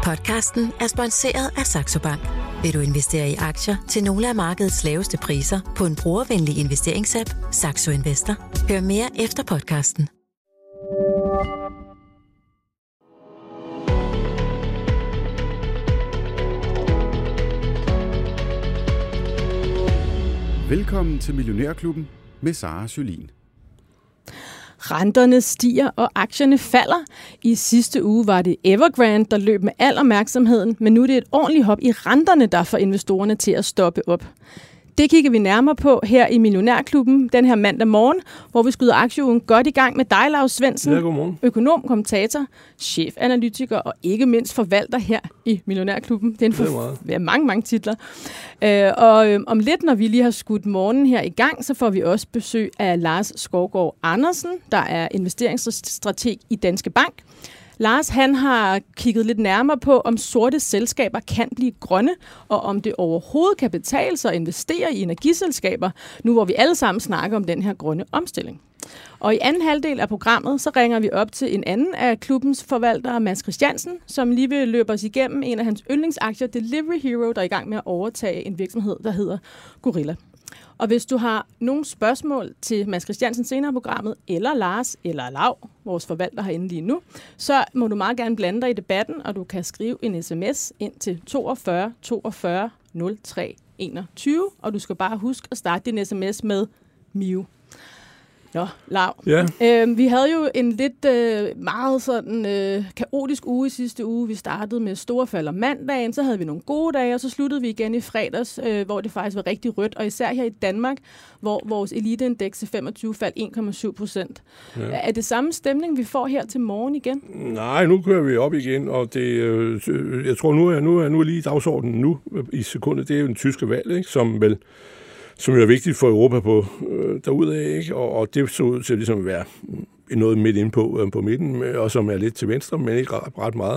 Podcasten er sponsoreret af Saxo Bank. Vil du investere i aktier til nogle af markedets laveste priser på en brugervenlig investeringsapp, Saxo Investor? Hør mere efter podcasten. Velkommen til Millionærklubben med Sara Jolin. Renterne stiger, og aktierne falder. I sidste uge var det Evergrande, der løb med al opmærksomheden, men nu er det et ordentligt hop i renterne, der får investorerne til at stoppe op. Det kigger vi nærmere på her i Millionærklubben den her mandag morgen, hvor vi skyder aktieugen godt i gang med dig, Lars Svendsen, økonom, kommentator, chefanalytiker og ikke mindst forvalter her i Millionærklubben. Det er mange titler. Og om lidt, når vi lige har skudt morgenen her i gang, så får vi også besøg af Lars Skovgaard Andersen, der er investeringsstrateg i Danske Bank. Lars, han har kigget lidt nærmere på, om sorte selskaber kan blive grønne, og om det overhovedet kan betale sig at investere i energiselskaber, nu hvor vi alle sammen snakker om den her grønne omstilling. Og i anden halvdel af programmet, så ringer vi op til en anden af klubbens forvaltere, Mads Christiansen, som lige vil løbe os igennem en af hans yndlingsaktier, Delivery Hero, der er i gang med at overtage en virksomhed, der hedder Gorilla. Og hvis du har nogle spørgsmål til Mads Christiansen senere i programmet, eller Lars, eller Lav, vores forvalter herinde lige nu, så må du meget gerne blande dig i debatten, og du kan skrive en sms ind til 42 42 03 21, og du skal bare huske at starte din sms med MIU. Nå, Lav. Ja. Vi havde jo en lidt meget sådan kaotisk uge i sidste uge. Vi startede med store fald om mandagen, så havde vi nogle gode dage, og så sluttede vi igen i fredags, hvor det faktisk var rigtig rødt. Og især her i Danmark, hvor vores eliteindeks til 25 faldt 1,7%. Ja. Er det samme stemning, vi får her til morgen igen? Nej, nu kører vi op igen, og det, jeg tror nu er lige dagsordenen nu i sekundet. Det er jo den tyske valg, ikke? Som jo er vigtigt for Europa derudad, ikke? Og det så ud til ligesom at være noget midt inde på midten, og som er lidt til venstre, men ikke ret meget.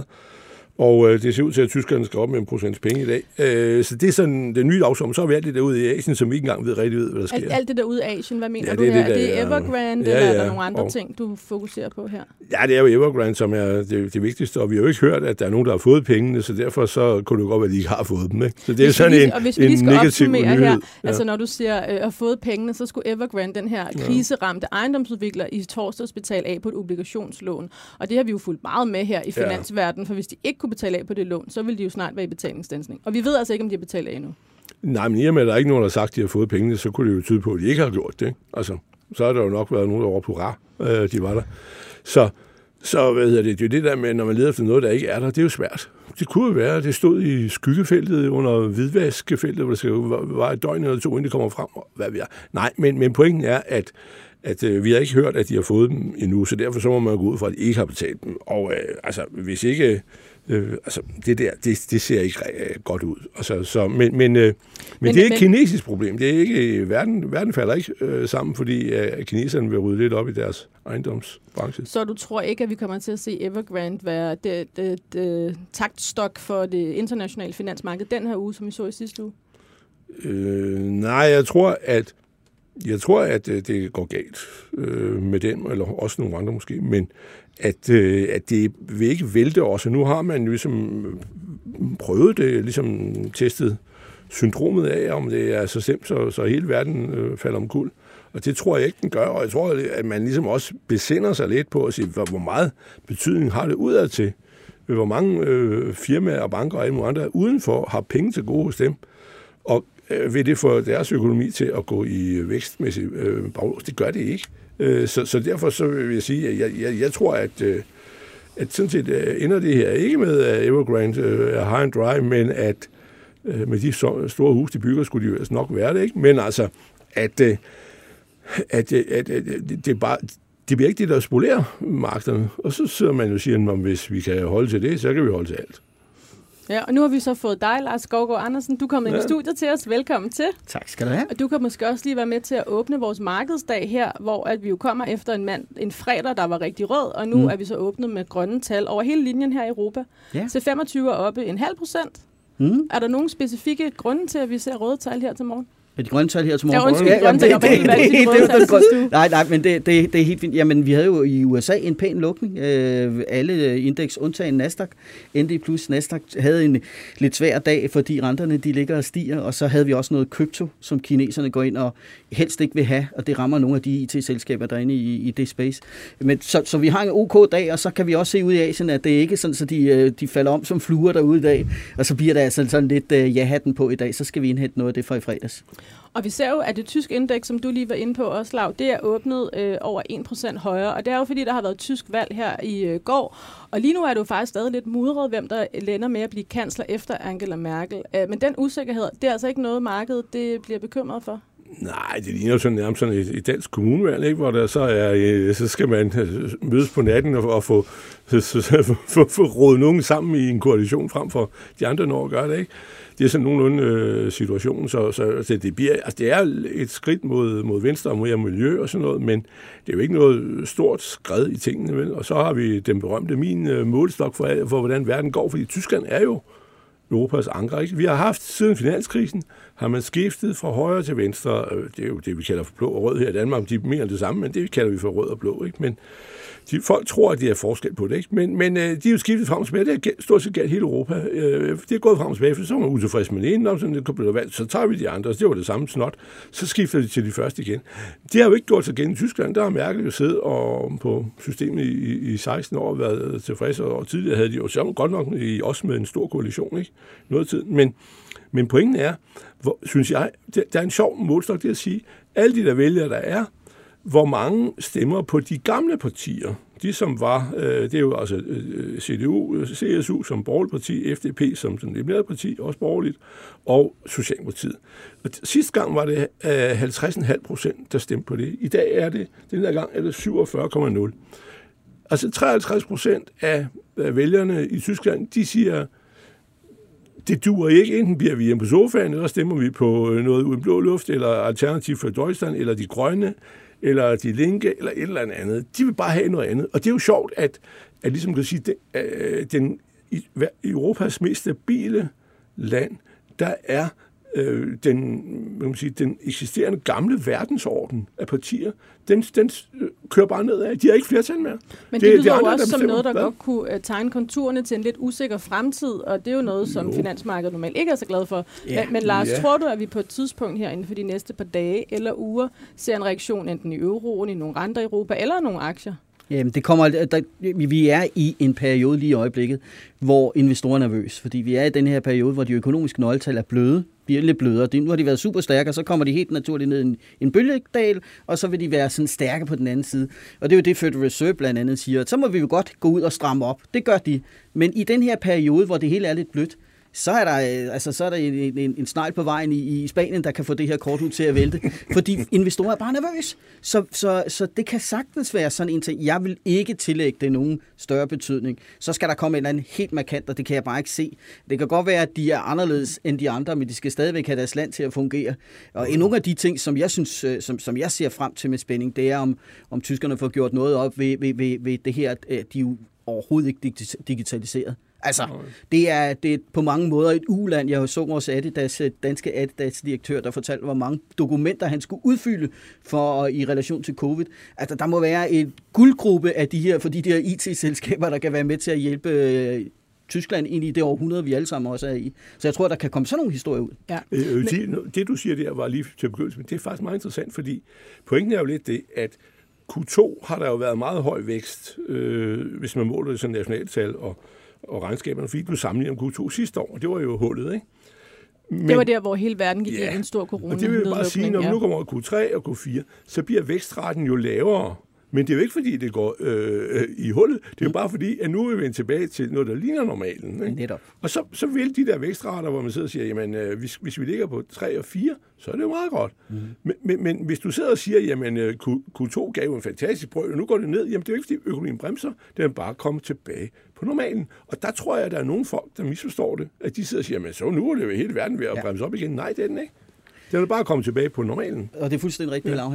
Og det ser ud til, at tyskerne skal op med 1% penge i dag. Så det er sådan den nye dagsorden. Så har vi alt det derude i Asien, som vi ikke engang ved rigtig hvad der sker. Alt det derude i Asien, hvad mener du her? Er det Evergrande, eller er der nogle andre ting, du fokuserer på her? Ja, det er jo Evergrande, som er det vigtigste, og vi har jo ikke hørt, at der er nogen, der har fået pengene, så derfor så kunne det godt være, at de ikke har fået dem. Ikke? Så det er sådan en negativ nyhed. Her, altså når du siger har fået pengene, så skulle Evergrande, den her kriseramte ejendomsudvikler, i torsdags betale af på et obligationslån. Og det har vi jo fulgt meget med her i finansverdenen, for hvis de ikke kunne betale af på det lån, så vil de jo snart være i betalingsstandsning. Og vi ved altså ikke, om de har betalt af endnu. Nej, men i og med, at der er ikke nogen, der har sagt, at de har fået pengene, så kunne det jo tyde på, at de ikke har gjort det. Altså, så har der jo nok været nogen, der var på de var der. Så det er jo det der med, når man leder efter noget, der ikke er der, det er jo svært. Det kunne jo være, at det stod i skyggefeltet under hvidvaskefeltet, hvor det skal være et døgn eller to, inden det kommer frem. Hvad vi er. Nej, men pointen er, at vi har ikke hørt, at de har fået dem endnu, så derfor så må man gå ud fra, at de ikke har betalt dem. Og hvis ikke... det der, det ser ikke godt ud. Men det er ikke et kinesisk problem. Det er ikke verden falder ikke sammen, fordi kineserne vil rydde lidt op i deres ejendomsbranche. Så du tror ikke, at vi kommer til at se Evergrande være det taktstok for det internationale finansmarked den her uge, som vi så i sidste uge? Nej, jeg tror, at det går galt med den, eller også nogle andre måske, men at det vil ikke vælte os. Og nu har man ligesom prøvet det, ligesom testet syndromet af, om det er så slemt, så hele verden falder omkuld. Og det tror jeg ikke, den gør. Og jeg tror, at man ligesom også besinder sig lidt på at sige, hvor meget betydning har det udad til. Hvor mange firmaer og banker og alle mulige andre udenfor har penge til gode hos dem. Og vil det få deres økonomi til at gå i vækstmæssig baglås? Det gør det ikke. Så derfor så vil jeg sige, at jeg tror, at sådan set ender det her ikke med, at Evergrande er high and dry, men at med de store hus, de bygger, skulle de jo nok være det, ikke? Men altså, at det bare... Det bliver ikke det, der spolerer markederne. Og så sidder man jo og siger, at hvis vi kan holde til det, så kan vi holde til alt. Ja, og nu har vi så fået dig, Lars Skovgaard Andersen. Du er kommet ind i studiet til os. Velkommen til. Tak skal du have. Og du kan måske også lige være med til at åbne vores markedsdag her, hvor at vi jo kommer efter en fredag, der var rigtig rød, og nu er vi så åbnet med grønne tal over hele linjen her i Europa. Ja. Til 25 er oppe 0,5%. Er der nogle specifikke grunde til, at vi ser røde tal her til morgen? De grønne tal her til morgen. Ja, undskyld, de grønne tal. Nej, men det er helt fint. Jamen, vi havde jo i USA en pæn lukning. Alle indeks, undtagen Nasdaq, ND plus Nasdaq, havde en lidt svær dag, fordi renterne de ligger og stiger, og så havde vi også noget krypto, som kineserne går ind og helst ikke vil have, og det rammer nogle af de IT-selskaber, der er inde i det space. Men, så vi har en OK dag, og så kan vi også se ud i Asien, at det ikke er sådan, så de falder om som fluer derude i dag, og så bliver der altså sådan lidt ja-hatten på i dag, så skal vi indhente noget af det fra i fredags. Og vi ser jo, at det tyske indeks, som du lige var inde på også, Lav, det er åbnet over 1% højere, og det er jo fordi, der har været tysk valg her i går, og lige nu er det jo faktisk stadig lidt mudret, hvem der lander med at blive kansler efter Angela Merkel. Men den usikkerhed, det er altså ikke noget, markedet det bliver bekymret for? Nej, det ligner jo sådan nærmest sådan et dansk kommunevalg, ikke? Hvor der så skal man mødes på natten og få rådet nogen sammen i en koalition frem for de andre når at gøre det, ikke? Det er sådan nogenlunde situationen, så det bliver, altså det er et skridt mod venstre og mod miljø og sådan noget, men det er jo ikke noget stort skred i tingene, vel? Og så har vi den berømte min målestok for hvordan verden går, fordi Tyskland er jo Europas anker, ikke? Vi har haft siden finanskrisen, har man skiftet fra højre til venstre. Det er jo det, vi kalder for blå og rød her i Danmark. De mener det samme, men det kalder vi for rød og blå, ikke? Men folk tror, at det er forskel på det, ikke? Men de er jo skiftet frem og tilbage. Det er stort set galt hele Europa. Det er gået frem og tilbage, for så var man utilfreds med den ene, så det kunne blive valgt. Så tager vi de andre, det var det samme snot. Så skifter de til de første igen. Det har jo ikke gjort sig igen i Tyskland. Der har Merkel jo siddet på systemet i 16 år og været tilfredse, og tidligere havde de jo så godt nok også med en stor koalition, ikke? Noget tid. Men pointen er, synes jeg, der er en sjov målstok det at sige, alle de der vælgere, der er, hvor mange stemmer på de gamle partier, de som var, det er jo altså CDU, CSU som borgerligt parti, FDP som sådan liberalt parti, også borgerligt, og Socialdemokratiet. Og sidste gang var det 50,5%, der stemte på det. I dag er det, den der gang er det 47,0. Altså 53% af vælgerne i Tyskland, de siger, det duer ikke. Enten bliver vi hjemme på sofaen, eller stemmer vi på noget uden blå luft, eller Alternativ for Deutschland, eller de grønne, eller de linke, eller et eller andet. De vil bare have noget andet. Og det er jo sjovt, at ligesom kan sige, i Europas mest stabile land, der er den eksisterende gamle verdensorden af partier, den kører bare nedad. De har ikke flertal mere. Men det lyder jo også som noget, der godt kunne tegne konturerne til en lidt usikker fremtid, og det er jo noget, som finansmarkedet normalt ikke er så glad for. Ja. Men Lars, tror du, at vi på et tidspunkt her inden for de næste par dage eller uger ser en reaktion enten i euroen, i nogle renter i Europa eller nogle aktier? Jamen, vi er i en periode lige i øjeblikket, hvor investorerne er nervøse, fordi vi er i den her periode, hvor de økonomiske nøgletal er bløde, bliver lidt blødere. Nu har de været super stærke, og så kommer de helt naturligt ned i en bølgedal, og så vil de være sådan stærke på den anden side. Og det er jo det, Federal Reserve blandt andet siger, så må vi jo godt gå ud og stramme op. Det gør de. Men i den her periode, hvor det hele er lidt blødt, så er der en snegl på vejen i Spanien, der kan få det her korthus til at vælte, fordi investorer er bare nervøse. Så det kan sagtens være sådan en ting. Jeg vil ikke tillægge det nogen større betydning. Så skal der komme et eller andet helt markant, og det kan jeg bare ikke se. Det kan godt være, at de er anderledes end de andre, men de skal stadigvæk have deres land til at fungere. Og nogle af de ting, som jeg synes, som jeg ser frem til med spænding, det er, om tyskerne får gjort noget op ved det her, at de jo overhovedet ikke digitaliseret. Altså, det er på mange måder et uland. Jeg så vores danske Adidas-direktør, der fortalte, hvor mange dokumenter han skulle udfylde i relation til covid. Altså, der må være en guldgruppe af de her IT-selskaber, der kan være med til at hjælpe Tyskland ind i det århundrede, vi alle sammen også er i. Så jeg tror, der kan komme sådan nogle historier ud. Ja. Det, du siger der, var lige til begyndelse, men det er faktisk meget interessant, fordi pointen er jo lidt det, at Q2 har der jo været meget høj vækst, hvis man måler det som nationaltal og regnskaberne, fordi du sammenligner med Q2 sidste år, og det var jo hullet, ikke? Men, det var der, hvor hele verden gik ind i en stor corona. Og det vil jeg bare sige, når nu kommer Q3 og Q4, så bliver vækstraten jo lavere. Men det er jo ikke, fordi det går i hullet. Det er jo bare fordi, at nu er vi vendt tilbage til noget, der ligner normalen. Ikke? Netop. Og så vil de der vækstrater, hvor man sidder og siger, jamen, hvis vi ligger på 3 og 4, så er det jo meget godt. Men hvis du sidder og siger, jamen, Q2 gav en fantastisk brød, og nu går det ned, jamen, det er jo ikke, fordi økonomien bremser. Det er bare kommet tilbage på normalen. Og der tror jeg, at der er nogle folk, der misforstår det, at de sidder og siger, men så nu er det jo hele verden ved at bremse op igen. Nej, det er den ikke. Det er bare kommet tilbage på normalen. Og det er fuldstændig rigtigt, Lav, han siger.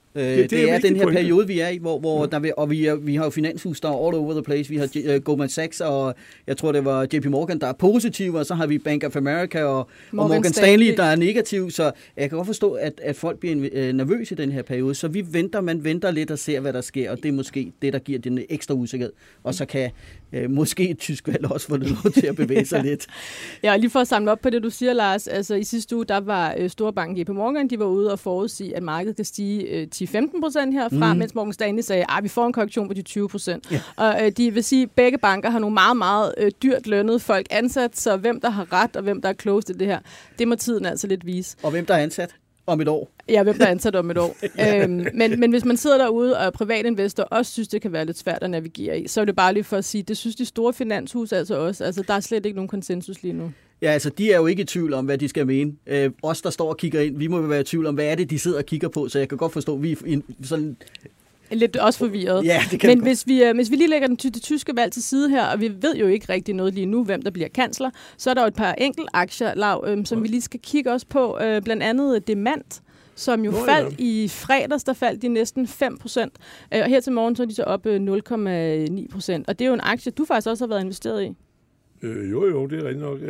Det er den her periode, vi er i, hvor vi har jo finanshus, der er all over the place. Vi har Goldman Sachs, og jeg tror, det var JP Morgan, der er positive, og så har vi Bank of America og Morgan Stanley, der er negativ. Så jeg kan godt forstå, at folk bliver nervøse i den her periode. Så man venter lidt og ser, hvad der sker, og det er måske det, der giver den ekstra usikkerhed. Og så kan måske et tysk valg også få det lov til at bevæge sig lidt. Ja, lige for at samle op på det, du siger, Lars. Altså i sidste uge, der var Storbanken JP Morgan, de var ude og forudsige, at markedet kan stige 10-15% herfra, mens Morgan Stanley sagde, at vi får en korrektion på de 20%. Ja. Og de vil sige, at begge banker har nogle meget, meget dyrt lønnede folk ansat, så hvem der har ret og hvem der er klogest i det her, det må tiden altså lidt vise. Og hvem der er ansat om et år. Ja, hvem der er ansat om et år. Ja. Men hvis man sidder derude, og privatinvestorer også synes, det kan være lidt svært at navigere i, så er det bare lige for at sige, det synes de store finanshus altså også. Altså, der er slet ikke nogen konsensus lige nu. Ja, altså, de er jo ikke i tvivl om, hvad de skal mene. Os, der står og kigger ind, vi må være i tvivl om, hvad er det, de sidder og kigger på, så jeg kan godt forstå, at vi er sådan... Lidt også forvirret. Ja, det kan. Men hvis vi lige lægger det tyske valg til side her, og vi ved jo ikke rigtig noget lige nu, hvem der bliver kansler, så er der jo et par enkelt aktier, Lav, som vi lige skal kigge også på. Blandt andet Demant, som jo faldt i fredags, der faldt de næsten 5%. Og her til morgen så er de så op 0,9%. Og det er jo en aktie, du faktisk også har været investeret i. Jo, det er rigtigt nok.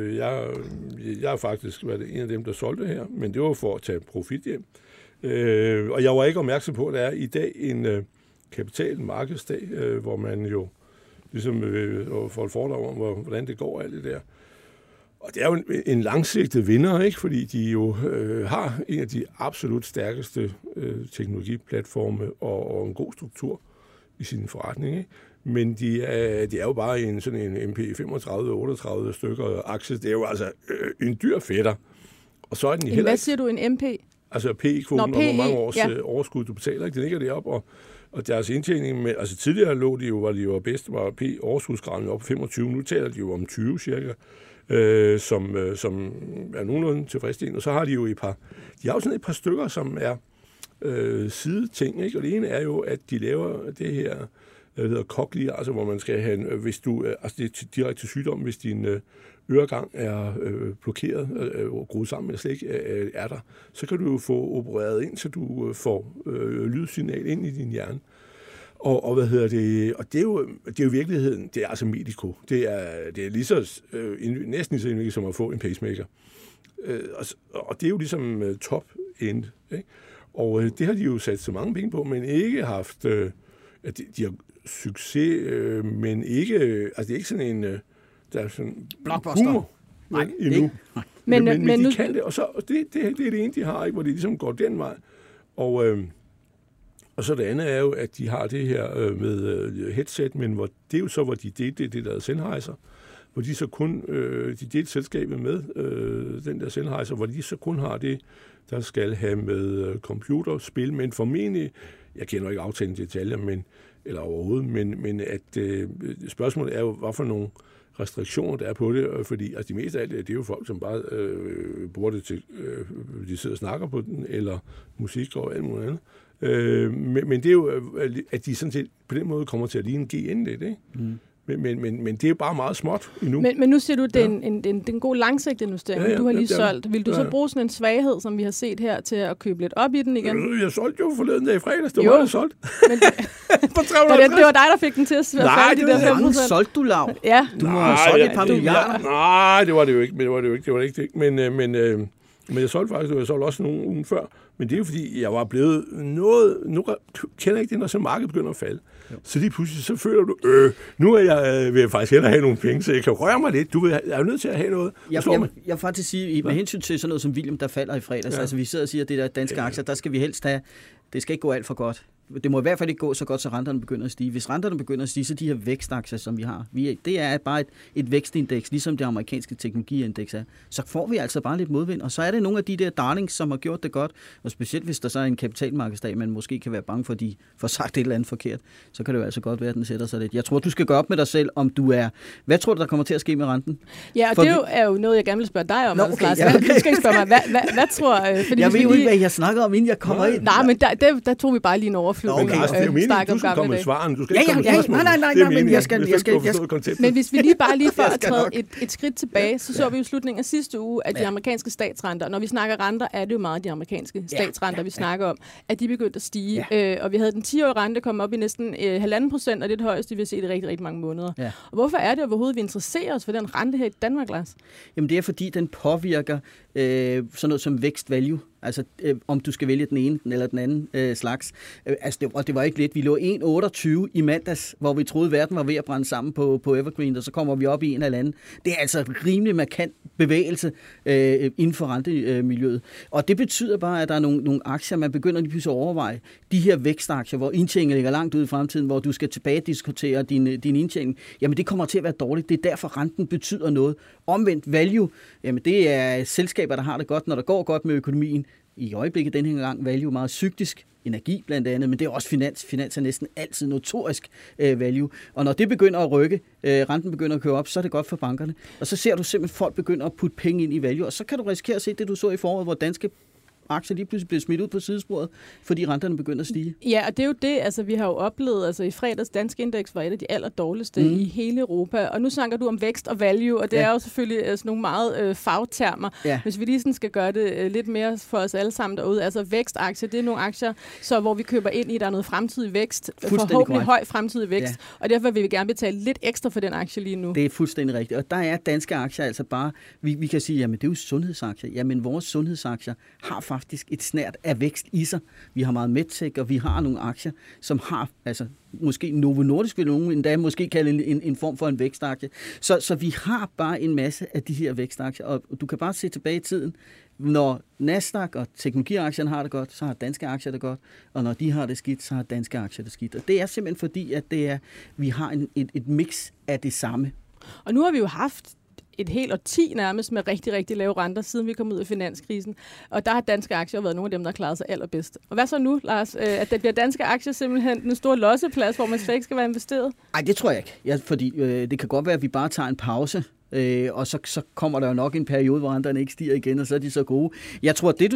Jeg har faktisk været en af dem, der solgte her, men det var for at tage profit hjem. Og jeg var ikke opmærksom på, at der er i dag en kapitalmarkedsdag, hvor man jo ligesom får et foredrag om, hvordan det går alt det der. Og det er jo en langsigtet vinder, ikke? Fordi de jo har en af de absolut stærkeste teknologiplatforme og en god struktur i sin forretning, ikke? Men de er jo bare i sådan en MP 35-38 stykker aktie. Det er jo altså en dyr fætter. Og så er den heller Hvad siger du, en MP? Altså PE-kvoten, og hvor mange års overskud du betaler, ikke? Den ligger deroppe, og deres indtjening med, altså tidligere lå de jo, var de jo bedst, var P-overskudsgraden op på 25, nu taler de jo om 20 cirka, som er nogenlunde tilfredsstillende. Og så har de jo de har jo sådan et par stykker, som er sideting, ikke? Og det ene er jo, at de laver det her, der hedder cochlear, altså hvor man skal have, hvis du, altså det er direkte sygdom, hvis din øregang er blokeret og gruet sammen, men slet ikke er der, så kan du jo få opereret ind, så du får lydsignal ind i din hjerne. Og hvad hedder det? Og det er jo virkeligheden, det er altså Medico. Det er lige så, næsten lige så indviklet som at få en pacemaker. Og det er jo ligesom top-end, ikke? Og det har de jo sat så mange penge på, men ikke haft, at de har succes, men ikke, altså det er ikke sådan en, der er sådan blockbuster. Humor. Nej, endnu. Men de nu kan det, og så det er det ene, de har, ikke, hvor de ligesom går den vej. Og så det andet er jo, at de har det her med headset, men hvor det er jo så, hvor de delte det der Sennheiser, hvor de så kun, de delte selskabet med den der Sennheiser, hvor de så kun har det, der skal have med computerspil, men formentlig, jeg kender ikke aftalen i detaljer, eller overhovedet, men at spørgsmålet er jo, hvad for nogle restriktioner der er på det, fordi altså, de meste af det er jo folk, som bare bruger det til, de sidder og snakker på den, eller musik og alt muligt andet. Men det er jo, at de sådan set på den måde kommer til at ligne GN lidt, ikke? Mm. Men det er jo bare meget småt endnu. Men nu siger du, at det er en god langsigtet investering, du har lige solgt. Vil du så bruge sådan en svaghed, som vi har set her, til at købe lidt op i den igen? Jeg solgte jo forleden dag i fredags, det var jeg solgt. Men det var dig, der fik den til at være færdig, de der 5%. Nej, solgte du, Lav? Ja. Du må have solgt et par milliarder. Nej, det var det jo ikke. Det var ikke. Men jeg solgte faktisk, og jeg solgte også nogle ugen før. Men det er jo fordi, jeg var blevet noget... Nu kender jeg ikke det, når så markedet begynder at falde. Jo. Så lige pludselig, så føler du, nu vil jeg faktisk hellere have nogle penge, så jeg kan røre mig lidt. Jeg er jo nødt til at have noget. Jeg vil faktisk sige, med hensyn til sådan noget som William, der falder i fredags, altså vi sidder og siger, at det der danske aktier, der skal vi helst have... Det skal ikke gå alt for godt. Det må i hvert fald ikke gå så godt, så renterne begynder at stige. Hvis renterne begynder at stige, så de her vækstaktier, som vi har, det er bare et vækstindeks, ligesom det amerikanske teknologiindeks er. Så får vi altså bare lidt modvind, og så er det nogle af de der darlings, som har gjort det godt, og specielt hvis der så er en kapitalmarkedsdag, man måske kan være bange for, at de får sagt et eller andet forkert, så kan det jo altså godt være, at den sætter sig lidt. Jeg tror, du skal gå op med dig selv, om du er... Hvad tror du, der kommer til at ske med renten? Ja, og det er jo noget, jeg gerne vil spørge dig om. Nå, okay, Lars. Ja, okay. Du skal ikke spørge mig, hvad tror... Fordi jeg ved jo ikke, hvad jeg snakker om, inden jeg kommer ind. Nej, men der tog vi bare lige en overflyvning. Danmarksklubben. Okay, altså, det er jo meningen, du skal komme med svaren. Du skal ikke komme med spørgsmålet. Nej, men jeg skal. Men hvis vi lige for at træde et skridt tilbage, så vi jo slutningen af sidste uge, at de amerikanske statsrenter, når vi snakker renter, er det jo meget de amerikanske statsrenter, vi snakker om, at de begyndte at stige. Og vi havde den 10-årige rente komme op i næsten 1,5%, og det er det højeste, vi har set i rigtig, rigtig mange måneder. Ja. Og hvorfor er det overhovedet, vi interesserer os for den rente her i Danmark, Lars? Jamen det er, fordi den påvirker sådan noget som vækst-value. Altså, om du skal vælge den ene eller den anden slags. Det var ikke let. Vi lå 1,28 i mandags, hvor vi troede, verden var ved at brænde sammen på Evergreen, og så kommer vi op i en eller anden. Det er altså en rimelig markant bevægelse inden for rentemiljøet. Og det betyder bare, at der er nogle aktier, man begynder lige pludselig at overveje. De her vækstaktier, hvor indtjeningen ligger langt ude i fremtiden, hvor du skal tilbage diskutere din indtjening, jamen det kommer til at være dårligt. Det er derfor, renten betyder noget. Omvendt value, jamen det er selskaber, der har det godt, når der går godt med økonomien. I øjeblikket den her gang value meget cyklisk, energi blandt andet, men det er også finans. Finans er næsten altid notorisk value. Og når det begynder at rykke, renten begynder at køre op, så er det godt for bankerne. Og så ser du simpelthen, folk begynder at putte penge ind i value, og så kan du risikere at se det, du så i foråret, hvor danske aktier lige pludselig bliver smidt ud på sidesporet, fordi renterne begynder at stige. Ja, og det er jo det, altså vi har jo oplevet, altså i fredags danske indeks var et af de allerdårligste i hele Europa, og nu snakker du om vækst og value, og det er jo selvfølgelig sådan nogle meget fagtermer. Ja. Hvis vi lige sådan skal gøre det lidt mere for os alle sammen derude, altså vækstaktier, det er nogle aktier, så hvor vi køber ind i, der er noget fremtidig vækst, forhåbentlig høj fremtidig vækst, og derfor vil vi gerne betale lidt ekstra for den aktie lige nu. Det er fuldstændig rigtigt, og der er danske aktier altså bare, vi kan sige, jamen det er jo sundhedsaktier, jamen vores sundhedsaktier har faktisk et snært af vækst i sig. Vi har meget medtech, og vi har nogle aktier, som har, altså måske Novo Nordisk vil nogen endda måske kalde en form for en vækstaktie. Så vi har bare en masse af de her vækstaktier, og du kan bare se tilbage i tiden. Når Nasdaq og teknologiaktierne har det godt, så har danske aktier det godt, og når de har det skidt, så har danske aktier det skidt. Og det er simpelthen fordi, at vi har et mix af det samme. Og nu har vi jo haft et helt årti nærmest med rigtig, rigtig lave renter, siden vi kom ud af finanskrisen. Og der har danske aktier været nogle af dem, der har klaret sig allerbedst. Og hvad så nu, Lars? At der bliver danske aktier simpelthen en stor losseplads, hvor man slet ikke skal være investeret? Nej, det tror jeg ikke. Fordi det kan godt være, at vi bare tager en pause, og så kommer der jo nok en periode, hvor renterne ikke stiger igen, og så er de så gode. Jeg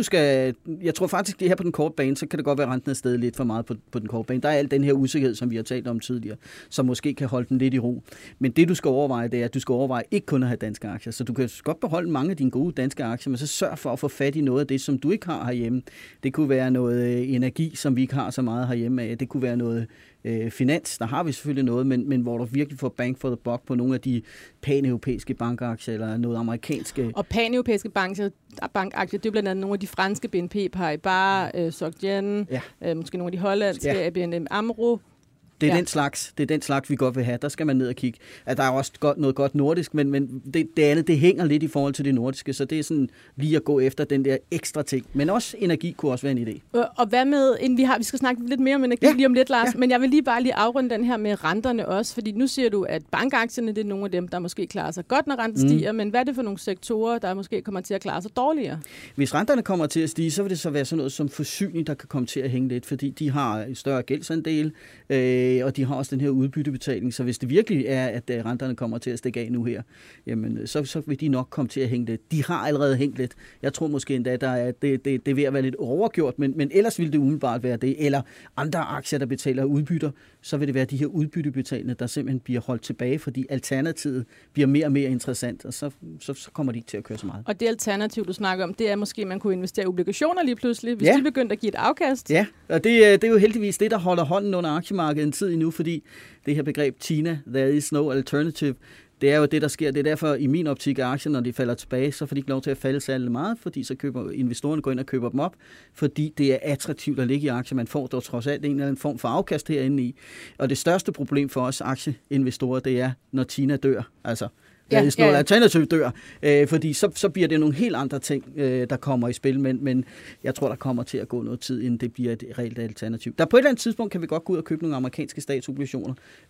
tror faktisk, det her på den korte bane, så kan det godt være, at renten er steget lidt for meget på den korte bane. Der er al den her usikkerhed, som vi har talt om tidligere, som måske kan holde den lidt i ro. Men det, du skal overveje, det er, at du skal overveje ikke kun at have danske aktier. Så du kan godt beholde mange af dine gode danske aktier, men så sørg for at få fat i noget af det, som du ikke har herhjemme. Det kunne være noget energi, som vi ikke har så meget herhjemme af. Det kunne være noget finans, der har vi selvfølgelig noget, men hvor du virkelig får bang for the buck på nogle af de pan-europæiske bankaktier eller noget amerikanske. Og pan-europæiske bankaktier, det er blandt andet nogle af de franske BNP Paribas, SocGen, måske nogle af de hollandske, ABN AMRO. Det er den slags, vi godt vil have. Der skal man ned og kigge. Der er også noget godt nordisk, men det andet, det hænger lidt i forhold til det nordiske, så det er sådan lige at gå efter den der ekstra ting. Men også energi kunne også være en idé. Og hvad med, inden vi skal snakke lidt mere om energi lige om lidt, Lars, men jeg vil lige afrunde den her med renterne også, fordi nu siger du, at bankaktierne, det er nogle af dem, der måske klarer sig godt, når renten stiger, men hvad er det for nogle sektorer, der måske kommer til at klare sig dårligere? Hvis renterne kommer til at stige, så vil det så være sådan noget som forsyning, der kan komme til at hænge lidt, fordi de har en større gældsandel, og de har også den her udbyttebetaling, så hvis det virkelig er, at renterne kommer til at stikke af nu her, jamen, så vil de nok komme til at hænge lidt. De har allerede hængt lidt. Jeg tror måske endda, at det er ved at være lidt overgjort, men ellers vil det umiddelbart være det. Eller andre aktier, der betaler udbytter, så vil det være de her udbyttebetalende, der simpelthen bliver holdt tilbage, fordi alternativet bliver mere og mere interessant, og så kommer de ikke til at køre så meget. Og det alternativ, du snakker om, det er måske, at man kunne investere i obligationer lige pludselig, hvis de begyndte at give et afkast. Ja, og det er jo heldigvis det, der holder hånden under aktiemarkedet en tid endnu, fordi det her begreb TINA, there is no alternative, det er jo det, der sker. Det er derfor i min optik, at aktier, når de falder tilbage, så får de ikke lov til at falde særlig meget, fordi så køber investorerne går ind og køber dem op, fordi det er attraktivt at ligge i aktier. Man får dog trods alt en eller anden form for afkast herinde i. Og det største problem for os aktieinvestorer, det er, når TINA dør. Altså, alternativ dør, fordi så bliver det nogle helt andre ting, der kommer i spil, men jeg tror, der kommer til at gå noget tid, inden det bliver et reelt alternativ. Der på et eller andet tidspunkt kan vi godt gå ud og købe nogle amerikanske statsobligationer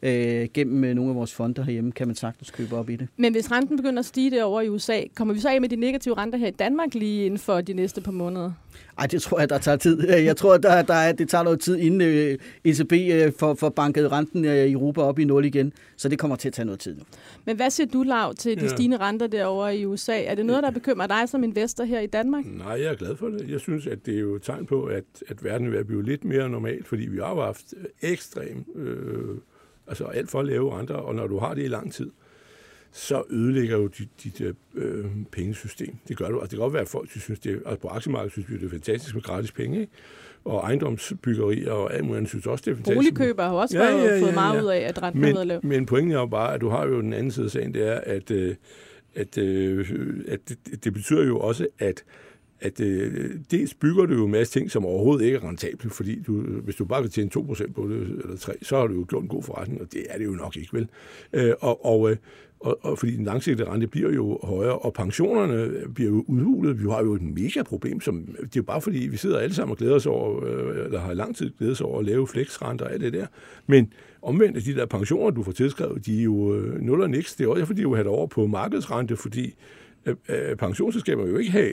gennem nogle af vores fonder herhjemme, kan man sagtens købe op i det. Men hvis renten begynder at stige derovre i USA, kommer vi så af med de negative renter her i Danmark lige inden for de næste par måneder? Ej, det tror jeg, der tager tid. Jeg tror, det tager noget tid, inden ECB får banket renten i Europa op i 0 igen. Så det kommer til at tage noget tid nu. Men hvad siger du, Lav, til de stigende renter derovre i USA? Er det noget, der bekymrer dig som investor her i Danmark? Nej, jeg er glad for det. Jeg synes, at det er jo et tegn på, at verden vil blive lidt mere normal, fordi vi har haft ekstremt, altså alt for lave renter, og når du har det i lang tid, så ødelægger jo dit pengesystem. Det gør du. Altså, det kan godt være, at folk synes, på aktiemarkedet synes vi, det er fantastisk med gratis penge, ikke? Og ejendomsbyggerier og alt muligt, synes også, det er fantastisk. Boligkøber har også fået meget ud af, at renten er lav. Men pointen er jo bare, at du har jo den anden side af sagen, det er, at det betyder jo også, at dels bygger du jo en masse ting, som overhovedet ikke er rentable, fordi hvis du bare kan tjene 2% på det, eller 3%, så har du jo gjort en god forretning, og det er det jo nok ikke, vel? Og fordi den langsigtede rente bliver jo højere, og pensionerne bliver jo udhulet. Vi har jo et mega problem, det er jo bare fordi, vi sidder alle sammen og glæder os over, eller har lang tid glædet sig over at lave flexrenter og alt det der. Men omvendt af de der pensioner, du får tilskrevet, de er jo nul og niks. Det er også fordi, du vil have det over på markedsrente, fordi pensionsselskaber jo ikke have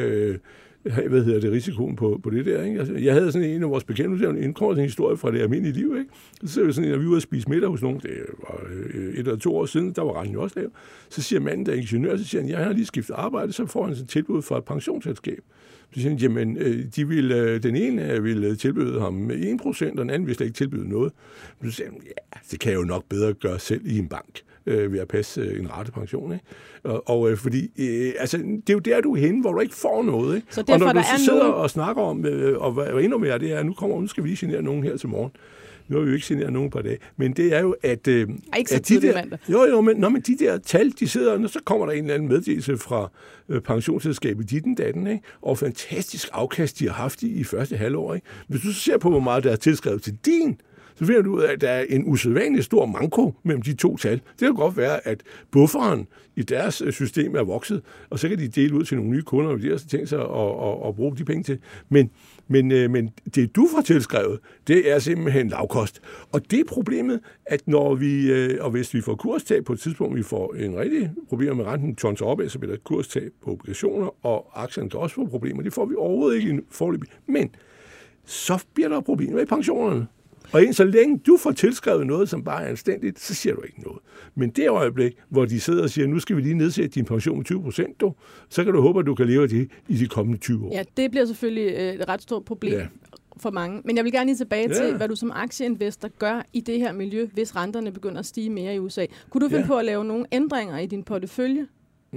risikoen på det der, ikke? Altså, jeg havde sådan en af vores bekendte, en kort historie fra det almindelige liv, ikke? Så var det sådan, at vi var ude at spise middag hos nogen, det var 1 eller 2 år siden, der var renten jo også lav. Så siger manden, der er ingeniør, så siger han, jeg har lige skiftet arbejde, så får han et tilbud fra et pensionsselskab. Så siger han, jamen, den ene ville tilbyde ham 1%, og den anden ville slet ikke tilbyde noget. Så siger han, ja, det kan jeg jo nok bedre gøre selv i en bank ved at passe en ratepension, ikke? Og fordi, altså, det er jo der, du er henne, hvor du ikke får noget, ikke? Så derfor, og når du så sidder og snakker om, og hvad endnu mere det er, nu skal vi lige genere nogen her til morgen. Nu har vi jo ikke generet nogen par dage. Men det er jo, at ikke så tidlig mandag. Men de der tal, de sidder, og så kommer der en eller anden meddelelse fra pensionsselskabet ditten datten, ikke? Og fantastisk afkast, de har haft i første halvår, ikke? Hvis du så ser på, hvor meget der er tilskrevet til din, så finder du ud af, at der er en usædvanlig stor manko mellem de 2 tal. Det kan godt være, at bufferen i deres system er vokset, og så kan de dele ud til nogle nye kunder, og de har så tænkt sig at bruge de penge til. Men det, du får tilskrevet, det er simpelthen lavkost. Og det er problemet, at når og hvis vi får kurstab på et tidspunkt, vi får en rigtig problem med renten, tonser op, så bliver der kurstab på obligationer, og aktierne kan også få problemer. Det får vi overhovedet ikke foreløbig. Men så bliver der problemer i pensionerne. Og så længe du får tilskrevet noget, som bare er anstændigt, så siger du ikke noget. Men det øjeblik, hvor de sidder og siger, nu skal vi lige nedsætte din pension med 20%, så kan du håbe, at du kan leve af det i de kommende 20 år. Ja, det bliver selvfølgelig et ret stort problem for mange. Men jeg vil gerne lige tilbage til, hvad du som aktieinvestor gør i det her miljø, hvis renterne begynder at stige mere i USA. Kunne du finde på at lave nogle ændringer i din portefølje?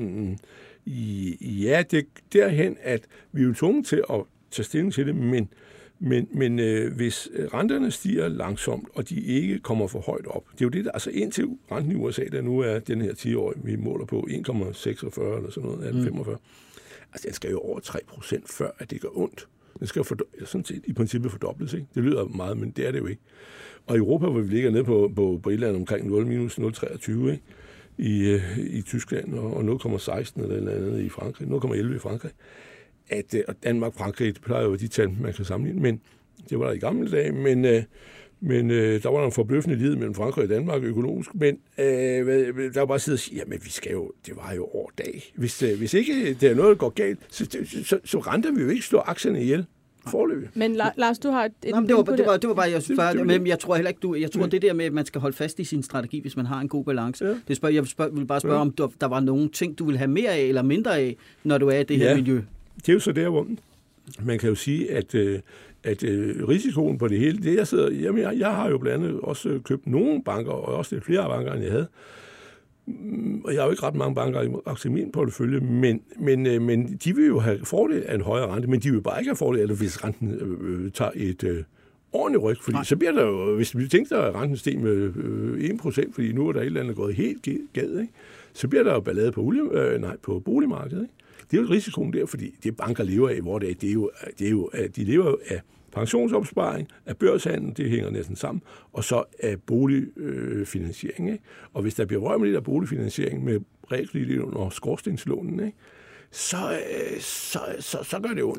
Ja, det er derhen, at vi er jo tvunget til at tage stilling til det, men hvis renterne stiger langsomt, og de ikke kommer for højt op, det er jo det, der, altså indtil renten i USA, der nu er den her 10-årige, vi måler på 1,46 eller sådan noget, 1,45, altså den skal jo over 3%, før at det gør ondt. Den skal jo sådan set i princippet fordobles, ikke? Det lyder meget, men det er det jo ikke. Og i Europa, hvor vi ligger nede på et eller andet omkring 0 minus 0,23, ikke? I Tyskland, og 0,16 eller andet i Frankrig, 0,11 i Frankrig, og Danmark, Frankrig, det plejer jo de tal, man kan sammenligne, men det var der i gamle dage, men der var en forbløffende lid mellem Frankrig og Danmark økonomisk, men der var bare siddet og sige, jamen vi skal jo, det var jo over dag. Hvis ikke det er noget, der går galt, så renter vi jo ikke slå aktierne ihjel forløbig. Men Lars, du har et det var bare, jeg synes bare, men jeg tror heller ikke, jeg tror det der med, at man skal holde fast i sin strategi, hvis man har en god balance. Ja. Jeg vil bare spørge, om der var nogle ting, du vil have mere af eller mindre af, når du er i det her miljø. Det er jo så der, hvor man kan jo sige, at risikoen på det hele, det jeg har jo blandt andet også købt nogle banker, og også lidt flere banker, end jeg havde. Og jeg har jo ikke ret mange banker i min portefølje, men de vil jo have fordel af en højere rente, men de vil bare ikke have fordel af, hvis renten tager et ordentligt ryg, fordi så bliver der jo, hvis vi tænker, at renten steg med 1%, fordi nu er der et eller andet gået helt galt, ikke? Så bliver der jo ballade på boligmarkedet, ikke? Det er jo risikoen der, fordi det banker lever af, hvor det er jo, de lever af pensionsopsparing, af børshandel, det hænger næsten sammen, og så af boligfinansiering. Ikke? Og hvis der bliver røg med det der boligfinansiering med realkreditlån og skorstenslånen, ikke? Så gør det ondt, ikke?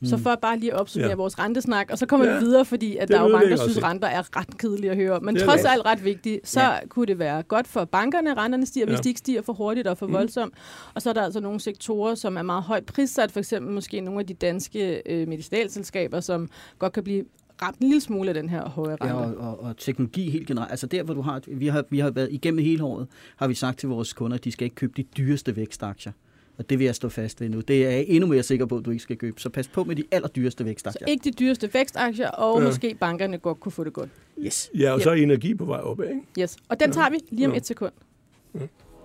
Så for bare lige at opsummere vores rentesnak, og så kommer vi videre, fordi at der er jo mange, der synes, renter er ret kedelige at høre. Men trods alt ret vigtigt, så kunne det være godt for bankerne, renterne stiger, hvis de ikke stiger for hurtigt og for voldsomt. Og så er der altså nogle sektorer, som er meget højt prissat, for eksempel måske nogle af de danske medicinalselskaber, som godt kan blive ramt en lille smule af den her høje rente. Ja, og teknologi helt generelt. Altså der, hvor du har, vi har været igennem hele året, har vi sagt til vores kunder, at de skal ikke købe de dyreste vækstaktier. Og det vil jeg stå fast ved nu. Det er jeg endnu mere sikker på, at du ikke skal købe. Så pas på med de allerdyreste vækstaktier. Så ikke de dyreste vækstaktier, og måske bankerne godt kunne få det godt. Yes. Ja, og så er energi på vej opad, ikke? Yes. Og den tager vi lige om et sekund. Ja.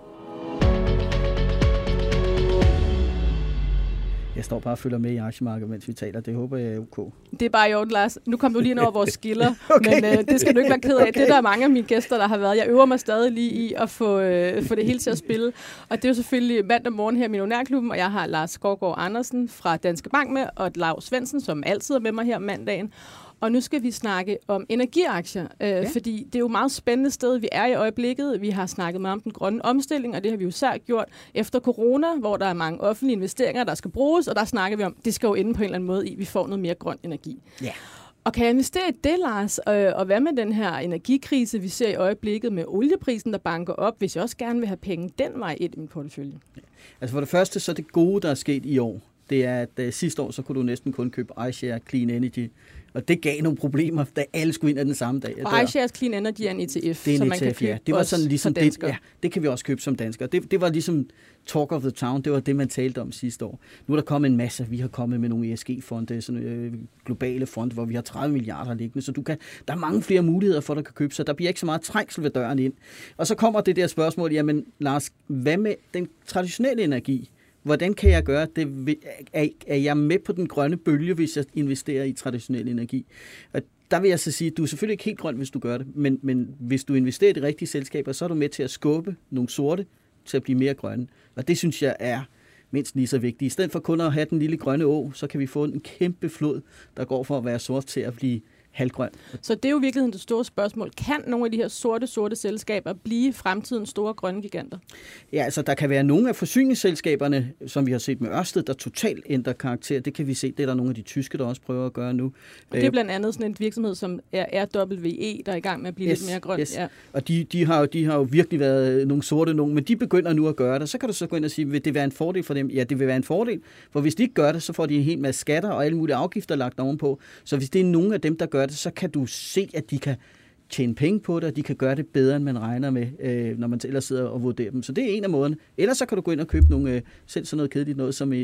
Jeg står bare og følger med i aktiemarkedet, mens vi taler. Det håber jeg er ok. Det er bare i orden, Lars. Nu kom du lige ind over vores skiller, okay. Men det skal du ikke være ked af. Det der er mange af mine gæster, der har været. Jeg øver mig stadig lige i at få det hele til at spille. Og det er jo selvfølgelig mandag morgen her i Millionærklubben, og jeg har Lars Skovgaard Andersen fra Danske Bank med, og Lav Svendsen, som altid er med mig her mandagen. Og nu skal vi snakke om energiaktier, fordi det er jo et meget spændende sted, vi er i øjeblikket. Vi har snakket meget om den grønne omstilling, og det har vi jo særligt gjort efter corona, hvor der er mange offentlige investeringer, der skal bruges, og der snakker vi om, det skal jo ende på en eller anden måde i, vi får noget mere grøn energi. Ja. Og kan jeg investere i det, Lars? Og hvad med den her energikrise, vi ser i øjeblikket med olieprisen, der banker op, hvis jeg også gerne vil have penge den vej ind i min portefølje? Ja. Altså for det første, så det gode, der er sket i år, det er, at sidste år, så kunne du næsten kun købe iShares Clean Energy. Og det gav nogle problemer, da alle skulle ind af den samme dag. Og iShares Clean Energy er en ETF, det er en som ETF, man kan købe det var sådan ligesom det, ja, det kan vi også købe som danskere. Det var ligesom talk of the town, det var det, man talte om sidste år. Nu er der kommet en masse, vi har kommet med nogle ESG-fonde, sådan globale fonde, hvor vi har 30 milliarder liggende, så der er mange flere muligheder for, at du kan købe, så der bliver ikke så meget trængsel ved døren ind. Og så kommer det der spørgsmål, jamen Lars, hvad med den traditionelle energi? Hvordan kan jeg gøre det? Er jeg med på den grønne bølge, hvis jeg investerer i traditionel energi? Og der vil jeg så sige, at du er selvfølgelig ikke helt grøn, hvis du gør det, men hvis du investerer i de rigtige selskaber, så er du med til at skubbe nogle sorte til at blive mere grønne. Og det synes jeg er mindst lige så vigtigt. I stedet for kun at have den lille grønne å, så kan vi få en kæmpe flod, der går fra at være sort til at blive halvgrøn. Så det er jo i virkeligheden det store spørgsmål. Kan nogle af de her sorte selskaber blive fremtidens store grønne giganter? Ja, altså der kan være nogle af forsyningsselskaberne, som vi har set med Ørsted, der totalt ændrer karakter. Det kan vi se. Det er der nogle af de tyske, der også prøver at gøre nu. Og det er blandt andet sådan en virksomhed, som er RWE, der er i gang med at blive lidt mere grøn. Yes. Ja. Og de har jo virkelig været nogle sorte nogen, men de begynder nu at gøre det. Så kan du så gå ind og sige, vil det være en fordel for dem? Ja, det vil være en fordel, for hvis de ikke gør det, så får de en hel masse skatter og alle mulige afgifter lagt ovenpå. Så hvis det er nogle af dem, der gør det, så kan du se, at de kan tjene penge på det, og de kan gøre det bedre, end man regner med, når man ellers sidder og vurderer dem. Så det er en af måderne. Ellers så kan du gå ind og købe nogle, selv sådan noget kedeligt noget, som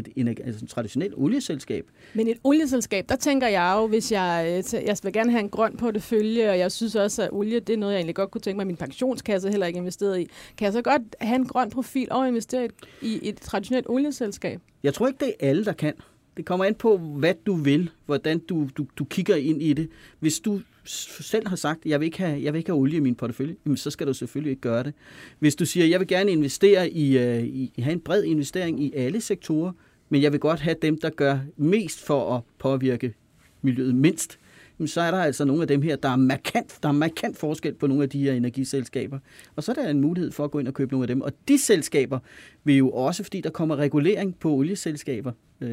et traditionelt olieselskab. Men et olieselskab, der tænker jeg jo, hvis jeg vil gerne have en grøn portefølje, og jeg synes også, at olie, det er noget, jeg egentlig godt kunne tænke mig, min pensionskasse heller ikke investeret i. Kan jeg så godt have en grøn profil og investere i et traditionelt olieselskab? Jeg tror ikke, det er alle, der kan. Det kommer an på, hvad du vil, hvordan du kigger ind i det. Hvis du selv har sagt, at jeg vil ikke have olie i min portefølje, jamen, så skal du selvfølgelig ikke gøre det. Hvis du siger, at jeg vil gerne investere have en bred investering i alle sektorer, men jeg vil godt have dem, der gør mest for at påvirke miljøet mindst, så er der altså nogle af dem her, der er markant forskel på nogle af de her energiselskaber. Og så er der en mulighed for at gå ind og købe nogle af dem. Og de selskaber vil jo også, fordi der kommer regulering på olieselskaber,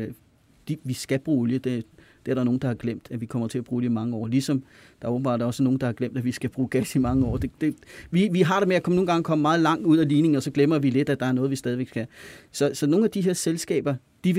vi skal bruge olie. Det er der nogen, der har glemt, at vi kommer til at bruge det i mange år. Ligesom der er åbenbart også nogen, der har glemt, at vi skal bruge gas i mange år. Vi har det med at nogle gange komme meget langt ud af ligningen, og så glemmer vi lidt, at der er noget, vi stadigvæk skal. Så nogle af de her selskaber,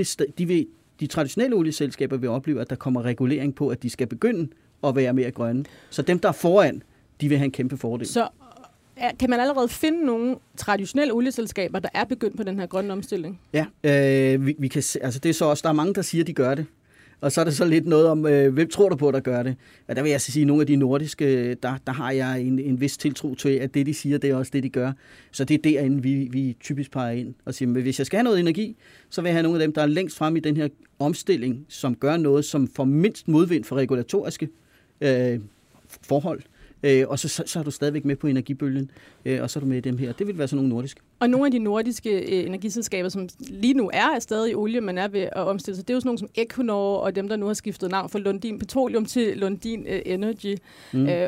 de traditionelle olieselskaber vil opleve, at der kommer regulering på, at de skal begynde at være mere grønne. Så dem, der er foran, de vil have en kæmpe fordel. Så kan man allerede finde nogle traditionelle olieselskaber, der er begyndt på den her grønne omstilling? Ja, vi kan altså det er så også, der er mange, der siger, at de gør det. Og så er der så lidt noget om, hvem tror du på, der gør det? Og der vil jeg sige, at nogle af de nordiske, der har jeg en vis tiltro til, at det, de siger, det er også det, de gør. Så det er derinde, vi typisk peger ind og siger, at hvis jeg skal have noget energi, så vil jeg have nogle af dem, der er længst frem i den her omstilling, som gør noget, som får mindst modvind for regulatoriske forhold. Og så er du stadigvæk med på energibølgen, og så er du med i dem her. Det vil være sådan nogle nordiske. Og nogle af de nordiske energiselskaber, som lige nu er stadig i olie, men er ved at omstille sig, det er jo sådan nogle som Equinor og dem, der nu har skiftet navn fra Lundin Petroleum til Lundin Energy. Og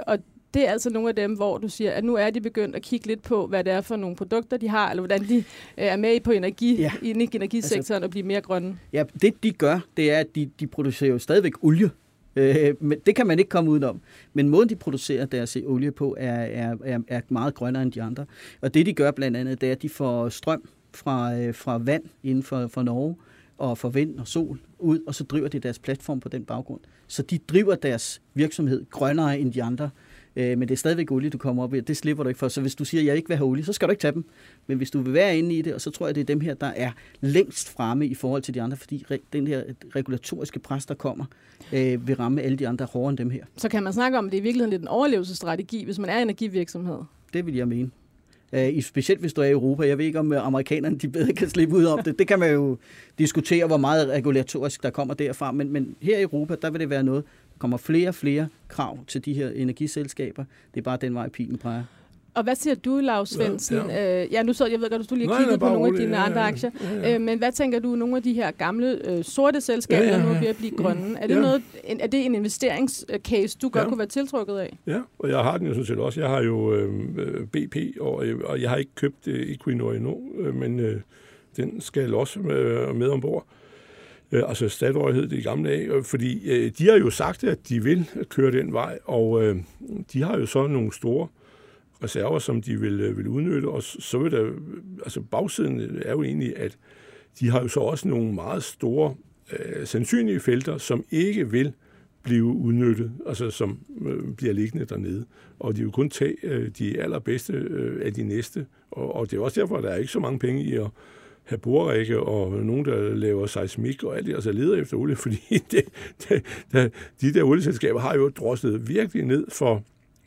det er altså nogle af dem, hvor du siger, at nu er de begyndt at kigge lidt på, hvad det er for nogle produkter, de har, eller hvordan de er med på energisektoren og blive mere grønne. Ja, det de gør, det er, at de producerer jo stadigvæk olie. Men det kan man ikke komme udenom. Men måden, de producerer deres olie på, er meget grønnere end de andre. Og det, de gør blandt andet, det er, at de får strøm fra vand inden for Norge, og for vind og sol ud, og så driver de deres platform på den baggrund. Så de driver deres virksomhed grønnere end de andre. Men det er stadigvæk olie, du kommer op i, det slipper du ikke for. Så hvis du siger, at jeg ikke vil have olie, så skal du ikke tage dem. Men hvis du vil være inde i det, og så tror jeg, det er dem her, der er længst fremme i forhold til de andre, fordi den her regulatoriske pres, der kommer, vil ramme alle de andre hårdere end dem her. Så kan man snakke om, at det er i virkeligheden lidt en overlevelsesstrategi, hvis man er energivirksomhed? Det vil jeg mene. Specielt hvis du er i Europa. Jeg ved ikke, om amerikanerne de bedre kan slippe ud om det. Det kan man jo diskutere, hvor meget regulatorisk der kommer derfra. Men her i Europa, der vil det være noget. Der kommer flere og flere krav til de her energiselskaber. Det er bare den vej, pilen peger. Og hvad siger du, Lars Svendsen? Ja, nu så jeg ved godt, du lige kiggede på nogle af dine andre aktier. Men hvad tænker du, nogle af de her gamle sorte selskaber, der nu er ved at blive grønne? Er det en investeringscase, du godt kunne være tiltrukket af? Ja, og jeg har den jo sådan set også. Jeg har jo BP, og jeg har ikke købt Equinor endnu, men den skal også med ombord. Altså Statoil hed det i gamle dage, fordi de har jo sagt, at de vil køre den vej, og de har jo så nogle store reserver, som de vil udnytte, og så vil der, altså bagsiden er jo egentlig, at de har jo så også nogle meget store sandsynlige felter, som ikke vil blive udnyttet, altså som bliver liggende dernede. Og de vil kun tage de allerbedste af de næste, og det er også derfor, at der er ikke så mange penge i at have borerække og nogen, der laver seismik og alt det, altså leder efter olie, fordi de der olieselskaber har jo droslet virkelig ned for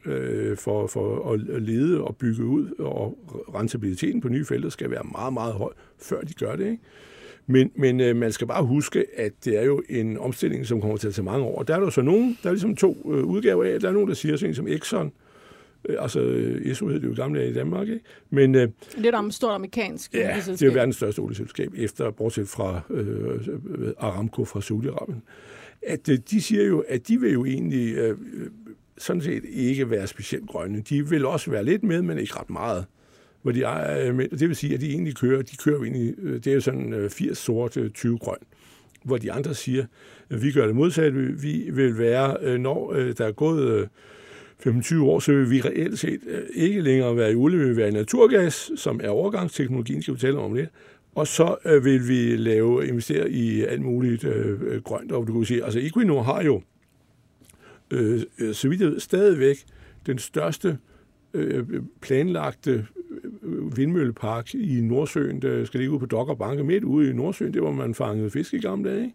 at lede og bygge ud, og rentabiliteten på nye felter skal være meget, meget høj, før de gør det, ikke? Men man skal bare huske, at det er jo en omstilling, som kommer til at tage mange år. Der er der så nogen, der er ligesom to udgaver af. Der er nogen, der siger sådan som Exxon, altså ESO hed det jo gamle i Danmark, ikke? Men det er et stort amerikansk olieselskab. Det er verdens største olieselskab, bortset fra Aramco fra Saudi-Arabien. At de siger jo, at de vil jo egentlig sådan set ikke være specielt grønne. De vil også være lidt med, men ikke ret meget. Hvor de er, det vil sige, at de kører jo egentlig, det er jo sådan 80 sort, 20 grøn. Hvor de andre siger, at vi gør det modsatte. Vi vil være, når der er gået 25 år, så vil vi reelt set ikke længere være i olie, vi vil være i naturgas, som er overgangsteknologien, skal vi tale om lidt. Og så vil vi investere i alt muligt grønt. Og du kan sige, altså Equinor har jo så vidt jeg ved, stadigvæk den største planlagte vindmøllepark i Nordsøen, der skal ligge ude på Dogger Banke, midt ude i Nordsøen, det hvor man fangede fisk i gamle dage.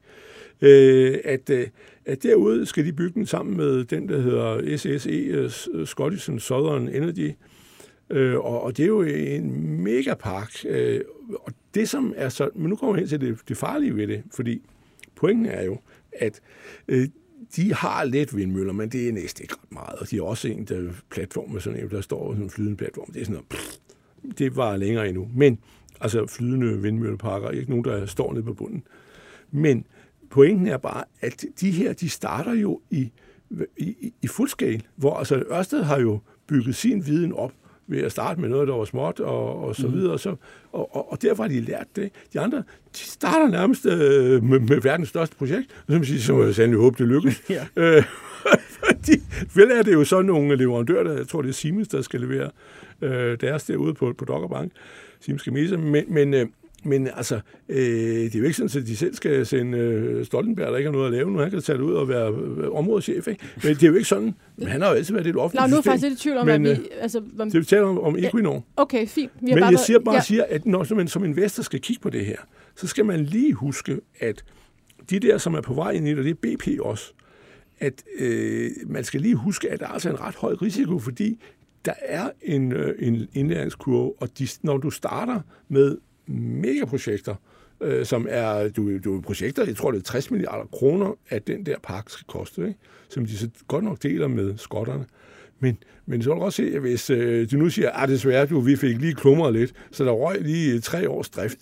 At derude skal de bygge den sammen med den, der hedder SSE, Scottish Southern Energy, og det er jo en megapark. Og det som er så, men nu kommer vi hen til det farlige ved det, fordi pointen er jo, at de har lidt vindmøller, men det er næsten ikke ret meget. Og de har også en der platform med sådan en, der står sådan en flydende platform. Det er sådan noget, det var længere endnu. Men altså flydende vindmølleparker, ikke nogen, der står nede på bunden. Men pointen er bare, at de her, de starter jo i fuldskala, hvor altså Ørsted har jo bygget sin viden op ved at starte med noget, der var småt og så videre. Og derfor har de lært det. De andre, de starter nærmest med verdens største projekt, og så må jeg sandelig håbe, det lykkes. Ja. Vel er det jo så nogle leverandører, der, jeg tror, det er Siemens, der skal levere deres derude på Dogger Bank. Siemens Gamesa, men altså, det er jo ikke sådan, at de selv skal sende Stoltenberg, der ikke har noget at lave nu. Han kan tage det ud og være områdeschef, ikke? Men det er jo ikke sådan. Men han har jo altid været et offentligt system. Nu er faktisk lidt i tvivl om, at vi... Altså, det vi taler om Equinor. Okay, fint. Men jeg siger, at når man som investor skal kigge på det her, så skal man lige huske, at de der, som er på vej ind i det, og det er BP også, at man skal lige huske, at der er altså en ret høj risiko, fordi der er en indlæringskurve, og når du starter med megaprojekter, som er du projekter, jeg tror det er 60 milliarder kroner, at den der park skal koste, ikke? Som de så godt nok deler med skotterne. Men så kan du også se, at hvis du nu siger, desværre, vi fik lige klumret lidt, så der røg lige 3 års drift.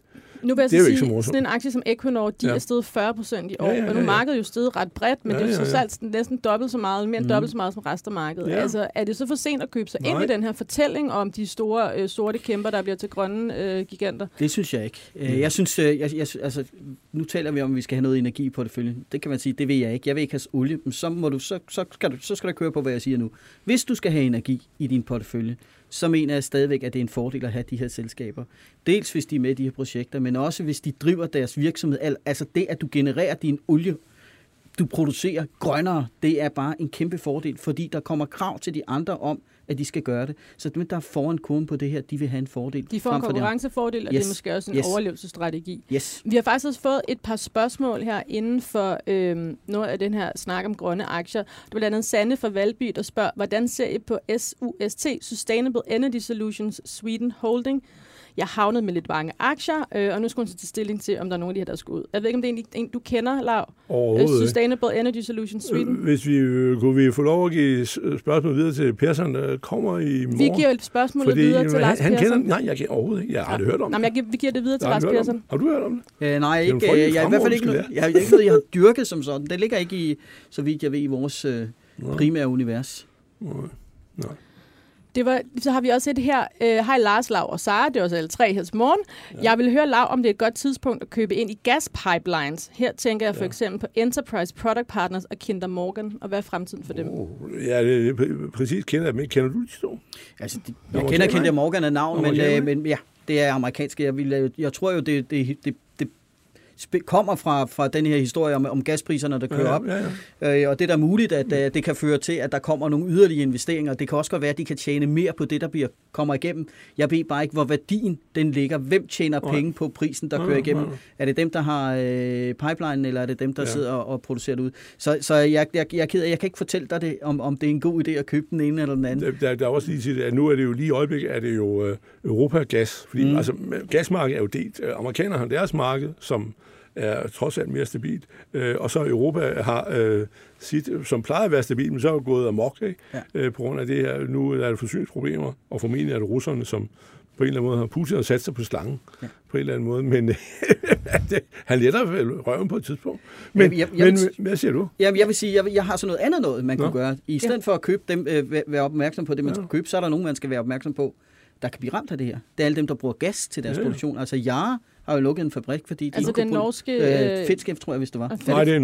Nu vil jeg det er jo sige, ikke så morsomt. sådan en aktie som Equinor, de er steget 40% i år, og nu er markedet jo steget ret bredt, men det er jo så alt næsten dobbelt så meget, mere end dobbelt så meget som resten af markedet. Ja. Altså, er det så for sent at købe sig ind i den her fortælling om de store sorte kæmper, der bliver til grønne giganter? Det synes jeg ikke. Jeg synes, altså, nu taler vi om, at vi skal have noget energi på det. Det kan man sige, det vil jeg ikke. Jeg vil ikke have olie. Så skal du køre på, hvad jeg siger nu. Hvis du skal have energi i din portefølje, så mener jeg stadigvæk, at det er en fordel at have de her selskaber. Dels hvis de er med i de her projekter, men også hvis de driver deres virksomhed. Altså det, at du genererer din olie, du producerer grønnere, det er bare en kæmpe fordel, fordi der kommer krav til de andre om, at de skal gøre det. Så dem, der er foran kurven på det her, de vil have en fordel. De får en konkurrencefordel, og det er måske også en overlevelsesstrategi. Yes. Vi har faktisk også fået et par spørgsmål her inden for noget af den her snak om grønne aktier. Der er blandt andet Sanne fra Valby, der spørger, hvordan ser I på SUST, Sustainable Energy Solutions Sweden Holding? Jeg havnede med lidt mange aktier, og nu skal hun så tage stilling til, om der er nogen af de her, der skal ud. Jeg ved ikke, om det er en, du kender, Lav? Sustainable Energy Solutions Sweden. Hvis kunne vi få lov at give spørgsmål videre til Persson, der kommer i morgen? Vi giver et spørgsmål videre til Lars Persson. Nej, jeg kender overhovedet ikke. Jeg har aldrig hørt om det. Vi giver det videre til Lars Persson. Har du hørt om det? Nej, ikke. Jeg er i hvert fald ikke noget, jeg har dyrket som sådan. Det ligger ikke i, så vidt jeg ved, i vores primære univers. Nej. Så har vi også et her. Hej Lars, Lav og Sara, det er også alle tre her til morgen. Ja. Jeg vil høre, Lav, om det er et godt tidspunkt at købe ind i gaspipelines. Her tænker jeg for eksempel på Enterprise Product Partners og Kinder Morgan. Og hvad er fremtiden for dem? Ja, det er præcis. Kender du de to? Altså, jeg kender Kinder Morgan af navn, men ja, det er amerikansk. Jeg tror jo, det kommer fra den her historie om gaspriserne, der kører op. Ja. Og det er da muligt, at det kan føre til, at der kommer nogle yderligere investeringer. Det kan også godt være, at de kan tjene mere på det, der kommer igennem. Jeg ved bare ikke, hvor værdien den ligger. Hvem tjener penge på prisen, der kører igennem? Er det dem, der har pipeline, eller er det dem, der sidder og producerer det ud? Så jeg er ked af, jeg kan ikke fortælle dig det, om det er en god idé at købe den ene eller den anden. Der er også lige til det, at nu er det jo lige i øjeblikket, er det jo Europa gas. Fordi altså, gasmarkedet er jo delt. Amerikanerne har deres marked, som er trods alt mere stabilt. Og så Europa har sit, som plejer at være stabilt, men så er jo gået amok, på grund af det her. Nu er der forsyningsproblemer, og formentlig er det russerne, som på en eller anden måde har Putin sat sig på slangen, på en eller anden måde. Men han letter røven på et tidspunkt. Men hvad siger du? Jeg vil sige, jeg har sådan noget andet noget, man kunne gøre. I stedet for at købe dem, være opmærksom på det, man skal købe, så er der nogen, man skal være opmærksom på, der kan blive ramt af det her. Det er alle dem, der bruger gas til deres produktion. Altså Yara har jo lukket en fabrik, fordi de altså den norske Fedtskæft, tror jeg, hvis det var. Nej, det er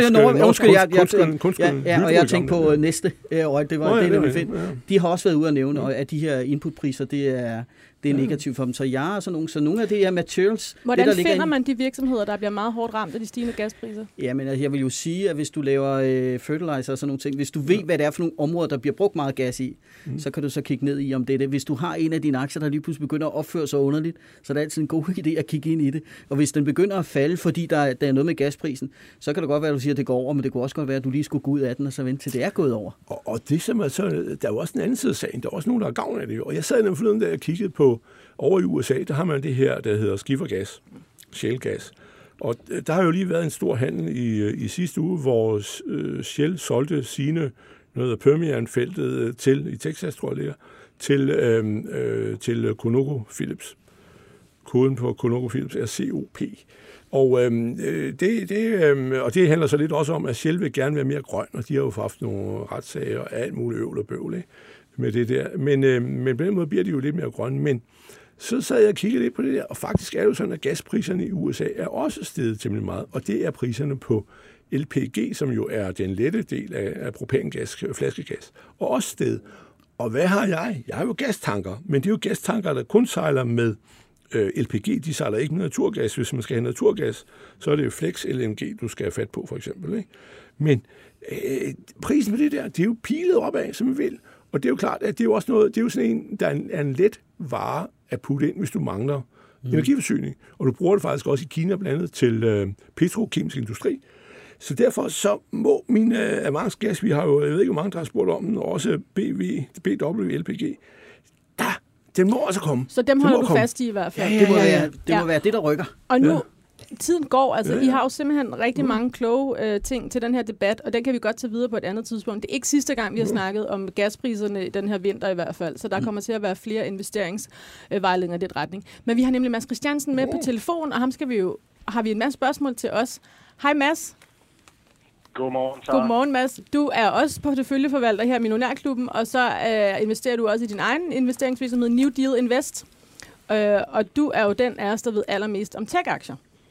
norske. Og jeg tænkte på næste år, det var det, vi finder. De har også været ude at nævne, at de her inputpriser, det er negativt for dem. Så Yara og sådan nogle af de her materials. Hvordan finder man de virksomheder, der bliver meget hårdt ramt af de stigende gaspriser? Jamen, jeg vil jo sige, at hvis du laver fertilizer og sådan nogle ting, hvis du ved, hvad det er for nogle områder, der bliver brugt meget gas i, så kan du så kigge ned i, om det er det. Hvis du har en af dine aktier, der lige pludselig begynder at opføre sig underligt, så er det altid en god idé at kigge ind i det. Og hvis den begynder at falde, fordi der er noget med gasprisen, så kan det godt være, at du siger, at det går over, men det kunne også godt være, at du lige skulle gå ud af den, og så vente til det er gået over. Og det som er så, der er jo også en anden side af sagen. Der er også nogen, der har gavn af det. Og jeg sad nemlig forleden, da jeg kiggede på over i USA, der har man det her, der hedder skifergas, shalegas. Og der har jo lige været en stor handel i sidste uge, hvor Shell solgte sine noget af Permian-feltet til, i Texas, tror jeg til ConocoPhillips. Koden på ConocoPhillips er COP. Og det handler så lidt også om, at Shell vil gerne være mere grøn, og de har jo haft nogle retssager og alt muligt øvl og bøvl med det der. Men på den måde bliver de jo lidt mere grønne. Men så sad jeg og kiggede lidt på det der, og faktisk er det jo sådan, at gaspriserne i USA er også steget temmelig meget, og det er priserne på LPG, som jo er den lette del af propangas, flaskegas, og også steget. Og hvad har jeg? Jeg har jo gastanker, men det er jo gastanker, der kun sejler med LPG, de sejler ikke med naturgas. Hvis man skal have naturgas, så er det jo Flex LNG, du skal have fat på, for eksempel. Ikke? Men prisen på det der, det er jo pilet opad, som man vil. Og det er jo klart, at det er jo også noget, det er jo sådan en, der er en let vare at putte ind, hvis du mangler energiforsyning. Og du bruger det faktisk også i Kina blandt andet til petrokemisk industri. Så derfor så må mine avancedgas, vi har jo, jeg ved ikke, hvor mange der har spurgt om den, og også BW, LPG, den må også komme. Så dem holder du fast i hvert fald? Det må være det, der rykker. Og nu tiden går. Altså, I har jo simpelthen rigtig mange kloge ting til den her debat, og den kan vi godt tage videre på et andet tidspunkt. Det er ikke sidste gang, vi har snakket om gaspriserne i den her vinter i hvert fald, så der kommer til at være flere investeringsvejledninger i den retning. Men vi har nemlig Mads Christiansen med på telefon, og ham har vi en masse spørgsmål til os. Hej Mads. Godmorgen, Sarah. Godmorgen, Mads. Du er også porteføljeforvalter her i Millionærklubben, og så investerer du også i din egen investeringsvirksomhed New Deal Invest. Og du er jo den af os, der ved allermest om tech-aktier.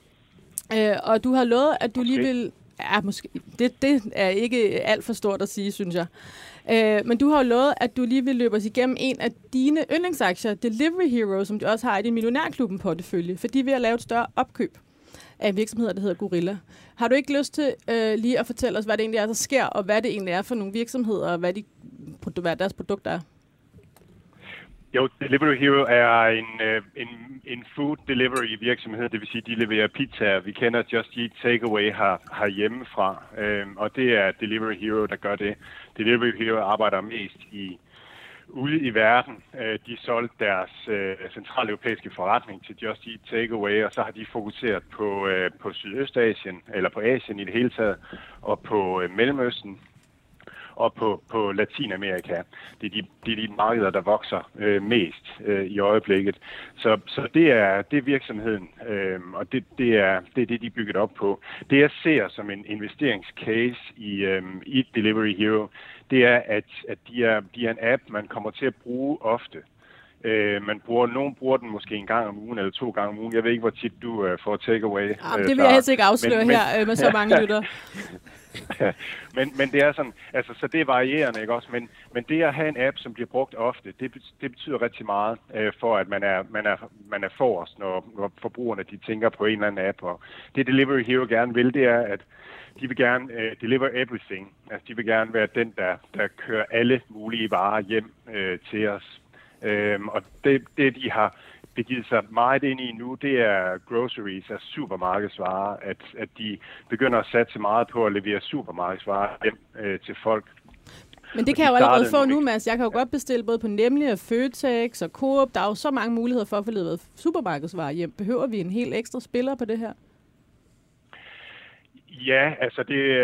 Og du har lovet, at du lige vil... Ja, måske. Det er ikke alt for stort at sige, synes jeg. Men du har jo lovet, at du lige vil løbe os igennem en af dine yndlingsaktier, Delivery Hero, som du også har i din Millionærklubben-portefølje, for de er ved at lave et større opkøb af virksomheder, der hedder Gorilla. Har du ikke lyst til lige at fortælle os, hvad det egentlig er, der sker, og hvad det egentlig er for nogle virksomheder, og hvad deres produkter er? Jo, Delivery Hero er en food delivery virksomhed, det vil sige, de leverer pizzaer. Vi kender Just Eat Takeaway herhjemmefra, og det er Delivery Hero, der gør det. Delivery Hero arbejder mest ude i verden. De solgte deres centraleuropæiske forretning til Just Eat Takeaway, og så har de fokuseret på Sydøstasien, eller på Asien i det hele taget, og på Mellemøsten og på Latinamerika. Det er de markeder, der vokser mest i øjeblikket. Så det er virksomheden, og det er det, de er bygget op på. Det, jeg ser som en investeringscase i Delivery Hero, det er, at de er en app, man kommer til at bruge ofte. Nogen bruger den måske en gang om ugen eller 2 gange om ugen. Jeg ved ikke, hvor tit du får takeaway. Det vil jeg helst ikke afsløre her med så mange lytter. men det er sådan, altså, så det er varierende, ikke også? Men det at have en app, som bliver brugt ofte, det betyder rigtig meget for, at man er forrest, når forbrugerne de tænker på en eller anden app. Og det Delivery Hero gerne vil, det er, at de vil gerne deliver everything. Altså, de vil gerne være den, der kører alle mulige varer hjem til os. Og det de har begivet sig meget ind i nu, det er groceries, altså supermarkedsvarer, at de begynder at satse meget på at levere supermarkedsvarer hjem til folk. Men det kan jeg jo allerede få nu, Mads. Jeg kan jo godt bestille både på Nemlig og Føtex og Coop. Der er jo så mange muligheder for at få leveret supermarkedsvarer hjem. Behøver vi en helt ekstra spiller på det her? Ja, altså det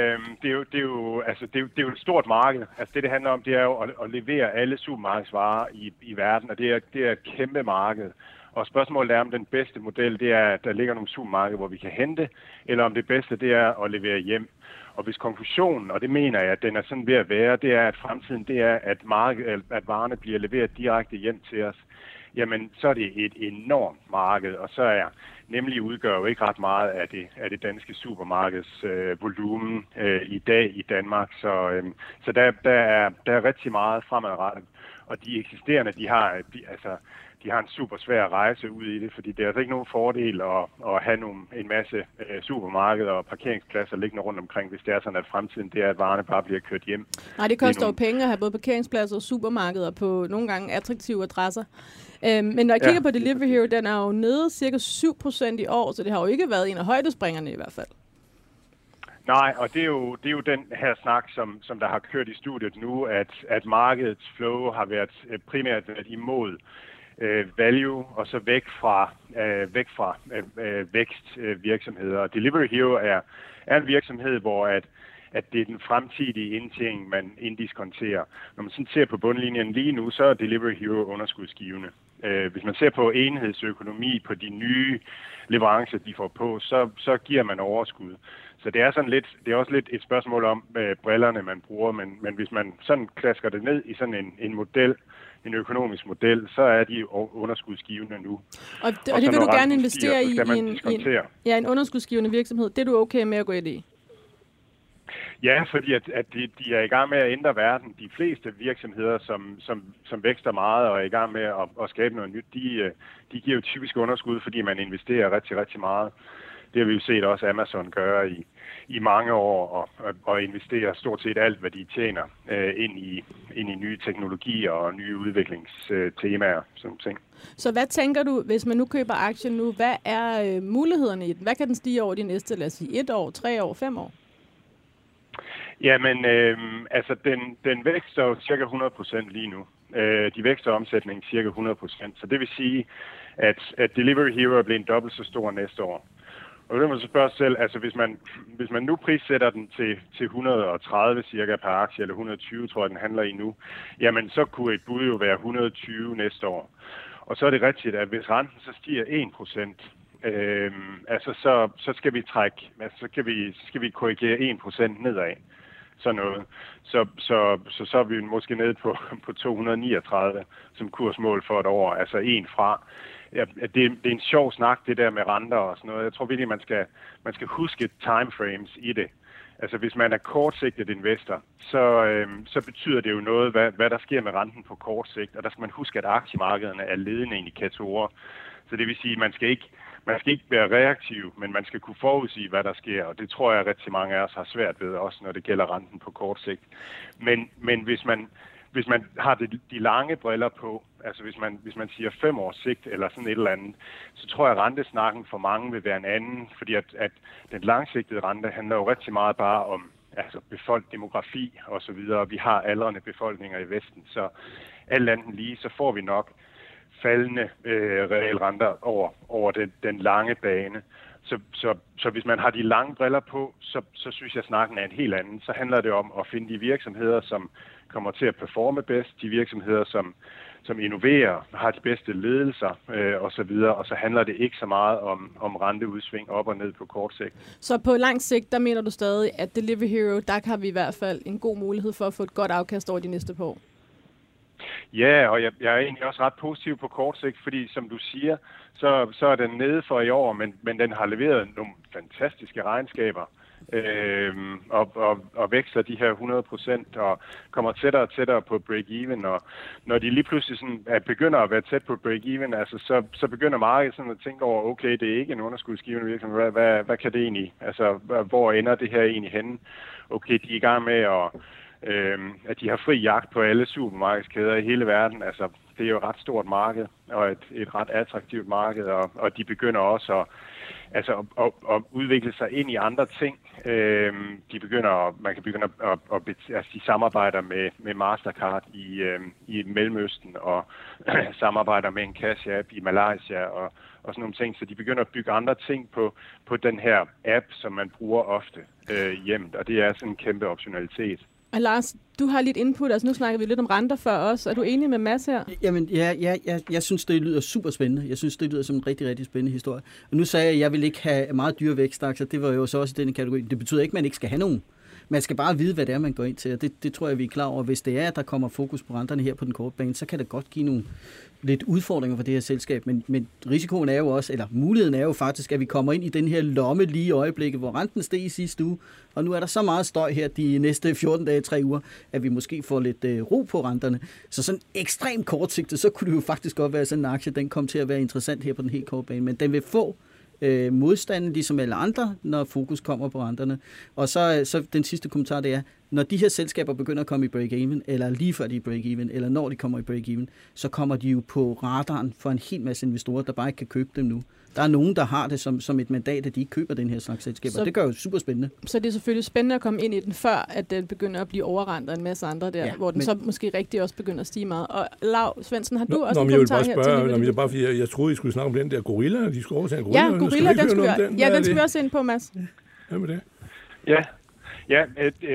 er jo et stort marked. Altså det handler om, det er jo at levere alle supermarkedsvarer i verden, og det er et kæmpe marked. Og spørgsmålet er, om den bedste model, det er, at der ligger nogle supermarkeder, hvor vi kan hente, eller om det bedste, det er at levere hjem. Og hvis konklusionen, og det mener jeg, at den er sådan ved at være, det er, at fremtiden, det er, at varerne bliver leveret direkte hjem til os, jamen så er det et enormt marked, og så er Nemlig udgør jo ikke ret meget af det danske supermarkeds volumen i dag i Danmark. Så der er rigtig meget fremadrettet. Og de eksisterende, de har en super svær rejse ud i det, fordi det er altså ikke nogen fordel at have en masse supermarkeder og parkeringspladser liggende rundt omkring, hvis det er sådan, at fremtiden det er, at varerne bare bliver kørt hjem. Nej, det koster jo penge at have både parkeringspladser og supermarkeder på nogle gange attraktive adresser. Men når jeg kigger på Delivery Hero, den er jo nede cirka 7% i år, så det har jo ikke været en af højdespringerne i hvert fald. Nej, og det er jo den her snak, som der har kørt i studiet nu, at markedets flow har været primært imod value og så væk fra vækstvirksomheder. Og Delivery Hero er en virksomhed, hvor at det er den fremtidige indtjening, man inddiskonterer. Når man sådan ser på bundlinjen lige nu, så er Delivery Hero underskudsgivende. Hvis man ser på enhedsøkonomi på de nye leverancer, de får på, så giver man overskud. Så det er sådan lidt, det er også lidt et spørgsmål om brillerne, man bruger, men hvis man sådan klasker det ned i sådan en model, en økonomisk model, så er de underskudsgivende nu. Og det vil du gerne investere i en underskudsgivende virksomhed. Det er du okay med at gå ind i? Ja, fordi at de er i gang med at ændre verden. De fleste virksomheder, som vækster meget og er i gang med at skabe noget nyt, de giver jo typisk underskud, fordi man investerer rigtig, rigtig meget. Det har vi jo set også Amazon gøre i mange år og investere stort set alt, hvad de tjener ind i nye teknologier og nye udviklingstemaer. Sådan ting. Så hvad tænker du, hvis man nu køber aktien nu, hvad er mulighederne i den? Hvad kan den stige over de næste, lad os sige, 1 år, 3 år, 5 år? Jamen, altså den vækster jo cirka 100% lige nu. De vækster omsætningen cirka 100%. Så det vil sige, at Delivery Hero bliver en dobbelt så stor næste år. Og det må man så spørge sig selv, altså hvis man nu prissætter den til 130 cirka per aktie, eller 120 tror jeg, den handler i nu, jamen så kunne et bud jo være 120 næste år. Og så er det rigtigt, at hvis renten så stiger 1%, så skal vi trække, altså så skal vi korrigere 1% nedad. Sådan noget. Så er vi måske nede på 239 som kursmål for et år, altså en fra. Ja, det er en sjov snak, det der med renter og sådan noget. Jeg tror virkelig, man skal huske timeframes i det. Altså hvis man er kortsigtet investor, så betyder det jo noget, hvad der sker med renten på kort sigt. Og der skal man huske, at aktiemarkederne er ledende indikatorer. Så det vil sige, at man skal ikke være reaktiv, men man skal kunne forudsige, hvad der sker. Og det tror jeg, at rigtig mange af os har svært ved, også når det gælder renten på kort sigt. Men hvis man har de lange briller på, altså hvis man siger 5 års sigt eller sådan et eller andet, så tror jeg, at rentesnakken for mange vil være en anden, fordi at den langsigtede rente handler jo rigtig meget bare om demografi og så videre. Vi har aldrende befolkninger i Vesten, så alt andet lige, så får vi nok faldende realrenter over den lange bane. Så hvis man har de lange briller på, så synes jeg, at snakken er en helt anden. Så handler det om at finde de virksomheder, som kommer til at performe bedst, de virksomheder, som innoverer, har de bedste ledelser osv., og så handler det ikke så meget om renteudsving op og ned på kort sigt. Så på lang sigt, der mener du stadig, at Delivery Hero, der har vi i hvert fald en god mulighed for at få et godt afkast over de næste par år? Ja, og jeg er egentlig også ret positiv på kort sigt, fordi som du siger, så er den nede for i år, men den har leveret nogle fantastiske regnskaber. Og vækster de her 100% og kommer tættere og tættere på break-even, og når de lige pludselig sådan begynder at være tæt på break-even, altså så begynder markedet sådan at tænke over, okay, det er ikke en underskudsgivende virksomhed, hvad kan det egentlig, altså hvor ender det her egentlig henne? Okay, de er i gang med at de har fri jagt på alle supermarkedskæder i hele verden, altså det er jo et ret stort marked, og et ret attraktivt marked, og de begynder også at udvikle sig ind i andre ting. Man kan begynde de samarbejder med Mastercard i Mellemøsten, og samarbejder med en cash-app i Malaysia, og sådan nogle ting. Så de begynder at bygge andre ting på den her app, som man bruger ofte hjemme, og det er sådan en kæmpe optionalitet. Og Lars, du har lidt input, altså nu snakker vi lidt om renter før også. Er du enig med Mads her? Jamen, jeg synes, det lyder super spændende. Jeg synes, det lyder som en rigtig, rigtig spændende historie. Og nu sagde jeg, at jeg vil ikke have meget dyre vækstaktier. Det var jo så også i denne kategori. Det betyder ikke, at man ikke skal have nogen. Man skal bare vide, hvad det er, man går ind til. Og det tror jeg, vi er klar over. Hvis det er, at der kommer fokus på renterne her på den korte bane, så kan det godt give nogle lidt udfordringer for det her selskab. Men risikoen er jo også, eller muligheden er jo faktisk, at vi kommer ind i den her lomme lige i øjeblikket, hvor renten steg i sidste uge. Og nu er der så meget støj her de næste 14 dage, 3 uger, at vi måske får lidt ro på renterne. Så sådan ekstremt kortsigtet, så kunne det jo faktisk godt være sådan en aktie, den kom til at være interessant her på den helt korte bane. Men den vil få modstanden, ligesom alle andre, når fokus kommer på renterne. Og så den sidste kommentar, det er, når de her selskaber begynder at komme i break-even, eller lige før de er break-even, eller når de kommer i break-even, så kommer de jo på radaren for en hel masse investorer, der bare ikke kan købe dem nu. Der er nogen, der har det som et mandat, at de ikke køber den her slags selskaber. Så, det gør jo super spændende. Så det er selvfølgelig spændende at komme ind i den, før at den begynder at blive overrendt en masse andre der, hvor den så måske rigtig også begynder at stige meget. Og Lau Svendsen, har du også en kommentar her til? Jeg troede, I skulle snakke om den der gorilla, de skulle overtage en gorilla. Ja, gorilla, den skal vi også ind på, Mads. Hvad med det? Ja,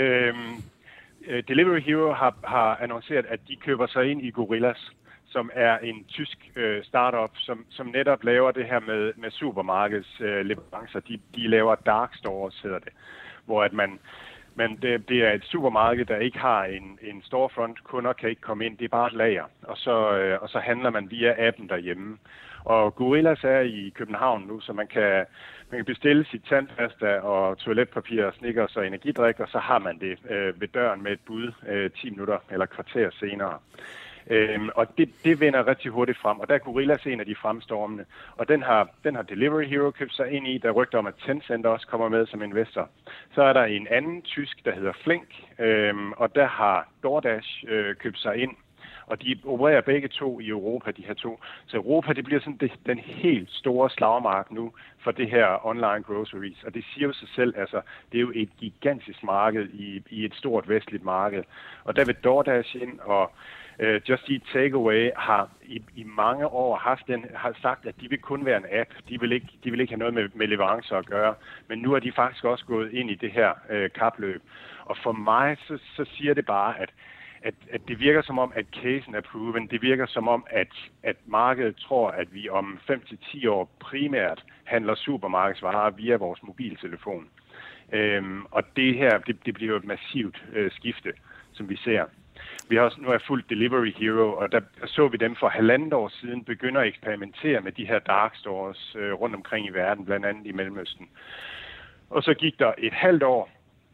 Delivery Hero har annonceret, at de køber sig ind i Gorillas, som er en tysk startup, som netop laver det her med supermarkedsleverancer. De laver dark stores, hedder det, hvor at det er et supermarked, der ikke har en storefront. Kunder kan ikke komme ind, det er bare et lager, og så handler man via appen derhjemme. Og Gorillas er i København nu, så man kan bestille sit tandpasta og toiletpapir og Snickers og energidrik, og så har man det ved døren med et bud 10 minutter eller kvarter senere. Og det vender rigtig hurtigt frem, og der er Gorillas en af de fremstormende, og den har Delivery Hero købt sig ind i. Der rygter om, at Tencent også kommer med som investor. Så er der en anden tysk, der hedder Flink, og der har DoorDash købt sig ind, og de opererer begge to i Europa, de her to. Så Europa, det bliver sådan den helt store slagmark nu for det her online groceries, og det siger jo sig selv, altså det er jo et gigantisk marked i et stort vestligt marked, og der vil DoorDash ind, og Just Eat Takeaway har i mange år har sagt, at de vil kun være en app. De vil ikke have noget med leverancer at gøre. Men nu er de faktisk også gået ind i det her kapløb. Og for mig, så siger det bare, at det virker som om, at casen er proven. Det virker som om, at markedet tror, at vi om 5-10 år primært handler supermarkedsvarer via vores mobiltelefon. Og det her, det bliver jo et massivt skifte, som vi ser. Vi har også nu fulgt Delivery Hero, og der så vi dem for 1,5 år siden begynde at eksperimentere med de her dark stores rundt omkring i verden, blandt andet i Mellemøsten. Og så gik der et halvt år,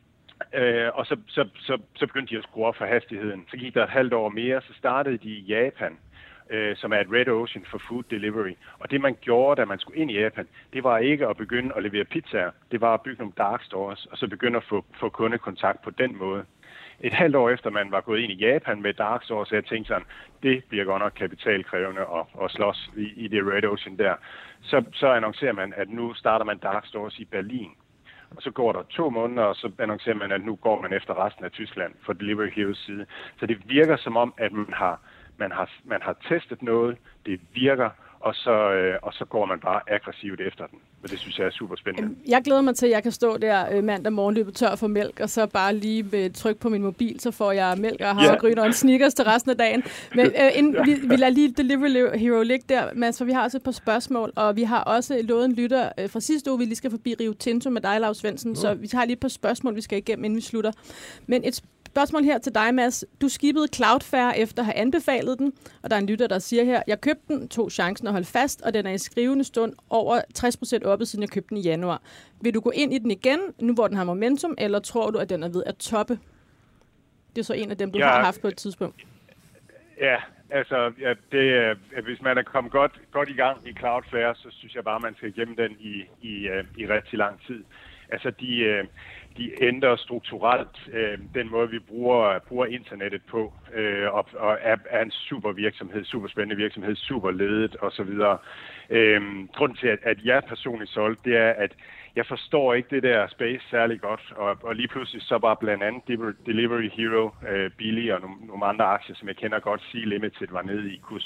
og så begyndte de at skrue op for hastigheden. Så gik der et halvt år mere, så startede de i Japan, som er et red ocean for food delivery. Og det man gjorde, da man skulle ind i Japan, det var ikke at begynde at levere pizzaer. Det var at bygge nogle dark stores, og så begynde at få kundekontakt på den måde. Et halvt år efter man var gået ind i Japan med dark stores, så jeg tænkte sådan, det bliver godt nok kapitalkrævende at slås i det red ocean der. Så annoncerer man, at nu starter man dark stores i Berlin. Og så går der 2 måneder, og så annoncerer man, at nu går man efter resten af Tyskland for Delivery Heroes side. Så det virker som om, at man har testet noget, det virker, og så går man bare aggressivt efter den. Og det synes jeg er super spændende. Jeg glæder mig til, at jeg kan stå der mandag morgen, løbet tør for mælk, og så bare lige med tryk på min mobil, så får jeg mælk og havregryn og en Snickers til resten af dagen. Men vi lader lige Delivery Hero ligge der, Mads, for vi har også et par spørgsmål, og vi har også lovet en lytter fra sidste uge, vi lige skal forbi Rio Tinto med dig, Lars Svendsen, så vi har lige et par spørgsmål, vi skal igennem, inden vi slutter. Men et spørgsmål her til dig, Mads. Du skippede Cloudflare efter at have anbefalet den, og der er en lytter, der siger her, jeg købte den, tog chancen og holdt fast, og den er i skrivende stund over 60% oppe, siden jeg købte den i januar. Vil du gå ind i den igen, nu hvor den har momentum, eller tror du, at den er ved at toppe? Det er så en af dem, du har haft på et tidspunkt. Ja, altså, hvis man er kommet godt i gang i Cloudflare, så synes jeg bare, man skal gemme den i rigtig lang tid. Altså, de ændrer strukturelt den måde, vi bruger internettet på, og er en super virksomhed, super spændende virksomhed, super ledet osv. Grunden til, at jeg personligt solgte, det er, at jeg forstår ikke det der space særlig godt, og lige pludselig så var blandt andet Delivery Hero billig, og nogle andre aktier, som jeg kender godt, Sea Limited var nede i kurs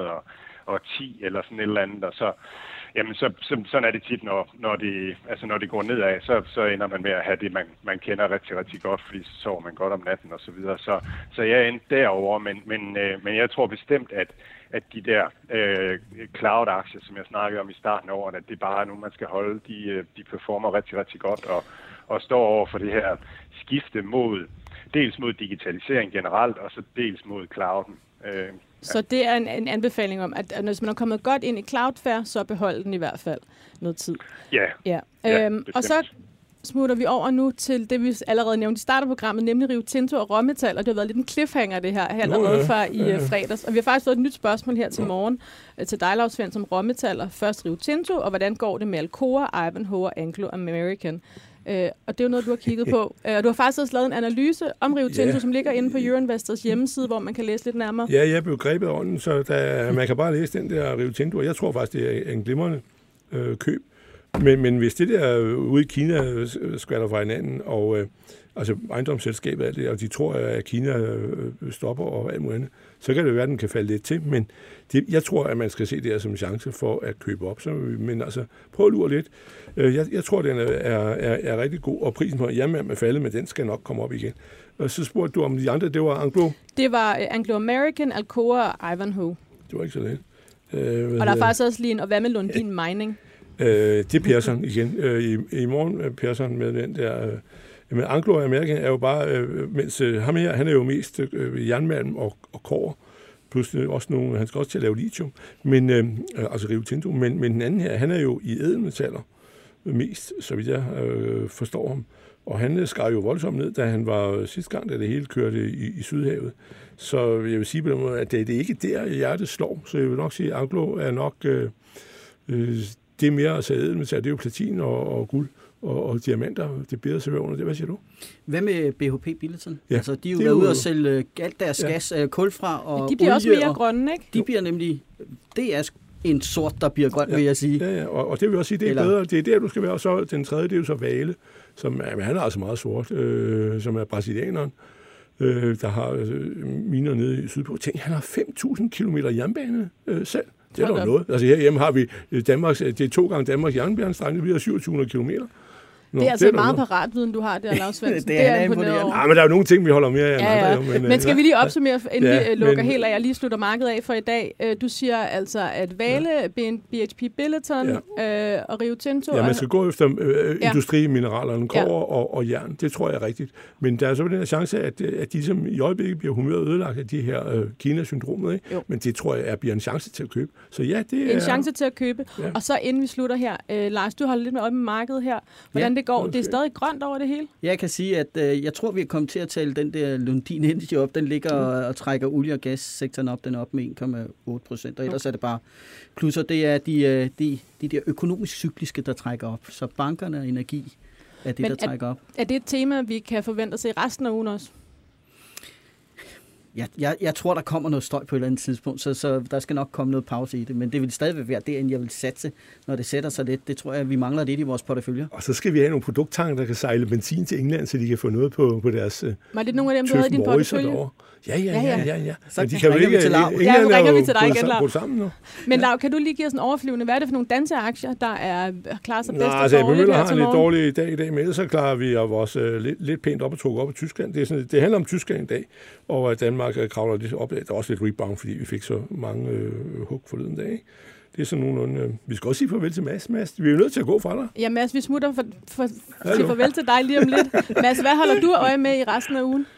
210 eller sådan et eller andet, og så sådan er det tit, når det går nedad, så ender man med at have det, man kender rigtig, rigtig godt, fordi så sover man godt om natten og så videre. Så jeg endte derovre, men jeg tror bestemt, at de der cloud-aktier, som jeg snakkede om i starten af året, at det bare er nu, man skal holde, de performer rigtig, rigtig godt og står over for det her skifte dels mod digitalisering generelt, og så dels mod clouden. Så det er en anbefaling om, at hvis man er kommet godt ind i Cloudflare, så behold den i hvert fald noget tid. Ja. Og så smutter vi over nu til det, vi allerede nævnte i starten af programmet, nemlig Rio Tinto og råmetal, og det har været lidt en cliffhanger, det her allerede fra i fredags. Og vi har faktisk fået et nyt spørgsmål her til morgen til dig, Lars Svendsen, om råmetaller. Først Rio Tinto, og hvordan går det med Alcoa, Ivanhoe og Anglo American? Og det er jo noget, du har kigget på. Du har faktisk også lavet en analyse om Rio Tinto, som ligger inde på Euroinvestors hjemmeside, hvor man kan læse lidt nærmere. Ja, jeg blev grebet af ånden, så man kan bare læse den der Rio Tinto, og jeg tror faktisk, det er en glimrende køb. Men hvis det der ude i Kina skvatter fra hinanden, og altså ejendomsselskabet er det, og de tror, at Kina stopper og alt muligt andet, så kan det være, at den kan falde lidt til. Men jeg tror, at man skal se det her som en chance for at købe op. Men altså, prøv at lure lidt. Jeg tror, den er rigtig god, og prisen på jernmalm er faldet, men den skal nok komme op igen. Og så spurgte du om de andre, det var Anglo? Det var Anglo American, Alcoa og Ivanhoe. Det var ikke så let. Og der er faktisk også lige en, og hvad med Lundin Mining? Det er Persson igen. I morgen er Persson med den der. Men Anglo American er jo bare, mens ham her, han er jo mest jernmalm og kobber, plus også nogle, han skal også til at lave lithium, men, altså Rio Tinto, men den anden her, han er jo i ædelmetaller mest, så vidt jeg forstår ham. Og han skar jo voldsomt ned, da han var sidste gang, da det hele kørte i Sydhavet. Så jeg vil sige på den måde, at det er ikke der, hjertet slår. Så jeg vil nok sige, at Anglo er nok det er mere altså ædelmetaller, det er jo platin og guld. Og diamanter, det beder sig under det. Hvad siger du? Hvad med BHP Billiton? Ja, altså, de er jo været ude og sælge alt deres gas, kul fra og de bliver olie, også mere grønne, ikke? De bliver nemlig, det er en sort, der bliver grøn, vil jeg sige. Ja, og det vil også sige, det er bedre. Det er der, du skal være. Og så den tredje, det er jo så Vale, som han er altså meget sort, som er brasilianeren. der har miner nede i Sydpå. Tænk, han har 5.000 kilometer jernbane selv. Det er dog noget. Altså herhjemme har vi Danmarks, det er 2 gange Danmarks jernbanestrækning, vi har 2700 kilometer. Det er altså meget paratviden, du har der, Lars Svendsen. Det er imponerende. Ja, men der er jo nogle ting, vi holder mere end andre. Men skal vi lige opsummere, inden vi lukker helt af, jeg lige slutter markedet af for i dag. Du siger altså, at Vale, BHP Billiton og Rio Tinto... Ja, man skal gå efter industrimineralerne, kobber og jern. Det tror jeg er rigtigt. Men der er så den her chance, at de som i øjeblikket bliver humøret ødelagt af de her Kina-syndromet, ikke? Men det tror jeg bliver en chance til at købe. Så ja, det er... En chance til at købe. Ja. Og så inden vi slutter her, Lars, du holder lidt med øje med markedet her. Hvordan det går? Det er stadig grønt over det hele? Jeg kan sige, at jeg tror, vi er kommet til at tale den der Lundin Energy op. Den ligger og trækker olie- og gassektoren op. Den er op med 1,8%. Og ellers er det bare plusser. Det er de der økonomisk cykliske, der trækker op. Så bankerne og energi er det, der trækker op. Er det et tema, vi kan forvente os i resten af ugen også? Jeg tror, der kommer noget støj på et eller andet tidspunkt, så der skal nok komme noget pause i det. Men det vil stadigvæk være det, jeg vil satse, når det sætter sig lidt. Det tror jeg, vi mangler lidt i vores porteføljer. Og så skal vi have nogle produkttanker, der kan sejle benzin til England, så de kan få noget på deres Var det nogle af dem, du havde i din portefølje? Ja. Så de kan ringer vi til Lav. Ja, nu ringer vi til dig igen, Lav. Sammen nu. Men Lav, kan du lige give os en overflyvende? Hvad er det for nogle danske aktier, der klarer sig bedst og dårligt? Møller har en lidt dårlig dag i dag, men så klarer vi vores lidt pænt op og trukket op i Tyskland. Det handler om Tyskland i dag, og at Danmark kravler lidt op. Der er også lidt rebound, fordi vi fik så mange hug forleden dag, ikke? Det er sådan nogenlunde... Vi skal også sige farvel til Mads. Mads, vi er jo nødt til at gå fra dig. Ja, Mads, vi smutter sige farvel til dig lige om lidt. Mads, hvad holder du øje med i resten af ugen?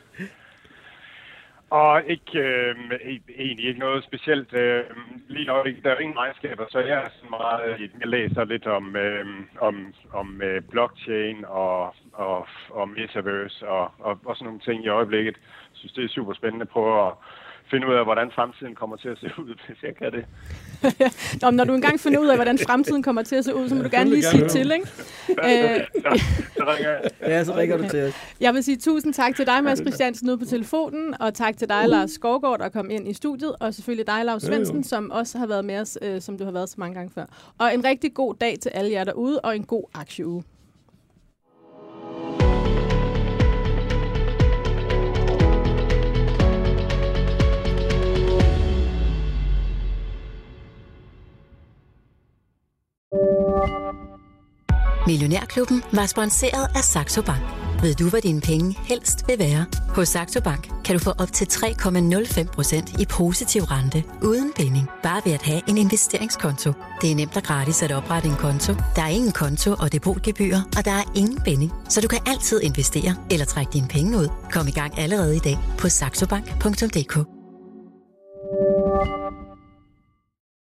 Og egentlig ikke noget specielt. Lige nu der er ingen regnskaber, så jeg er sådan meget... Jeg læser lidt om blockchain og metaverse og sådan nogle ting i øjeblikket. Jeg synes, det er super spændende på at finde ud af, hvordan fremtiden kommer til at se ud, hvis jeg kan det. Nå, når du engang finder ud af, hvordan fremtiden kommer til at se ud, så må du gerne lige sige til, ikke? Så ringer jeg. Ja, så ringer du til os. Jeg vil sige tusind tak til dig, Mads Christiansen, ude på telefonen, og tak til dig, Lars Skovgaard, der kom ind i studiet, og selvfølgelig dig, Lars Svendsen, som også har været med os, som du har været så mange gange før. Og en rigtig god dag til alle jer derude, og en god aktieuge. Millionærklubben var sponsoreret af Saxo Bank. Ved du, hvad dine penge helst vil være? Hos Saxo Bank kan du få op til 3,05% i positiv rente uden binding. Bare ved at have en investeringskonto. Det er nemt og gratis at oprette en konto. Der er ingen konto- og depotgebyrer, og der er ingen binding. Så du kan altid investere eller trække dine penge ud. Kom i gang allerede i dag på saxobank.dk.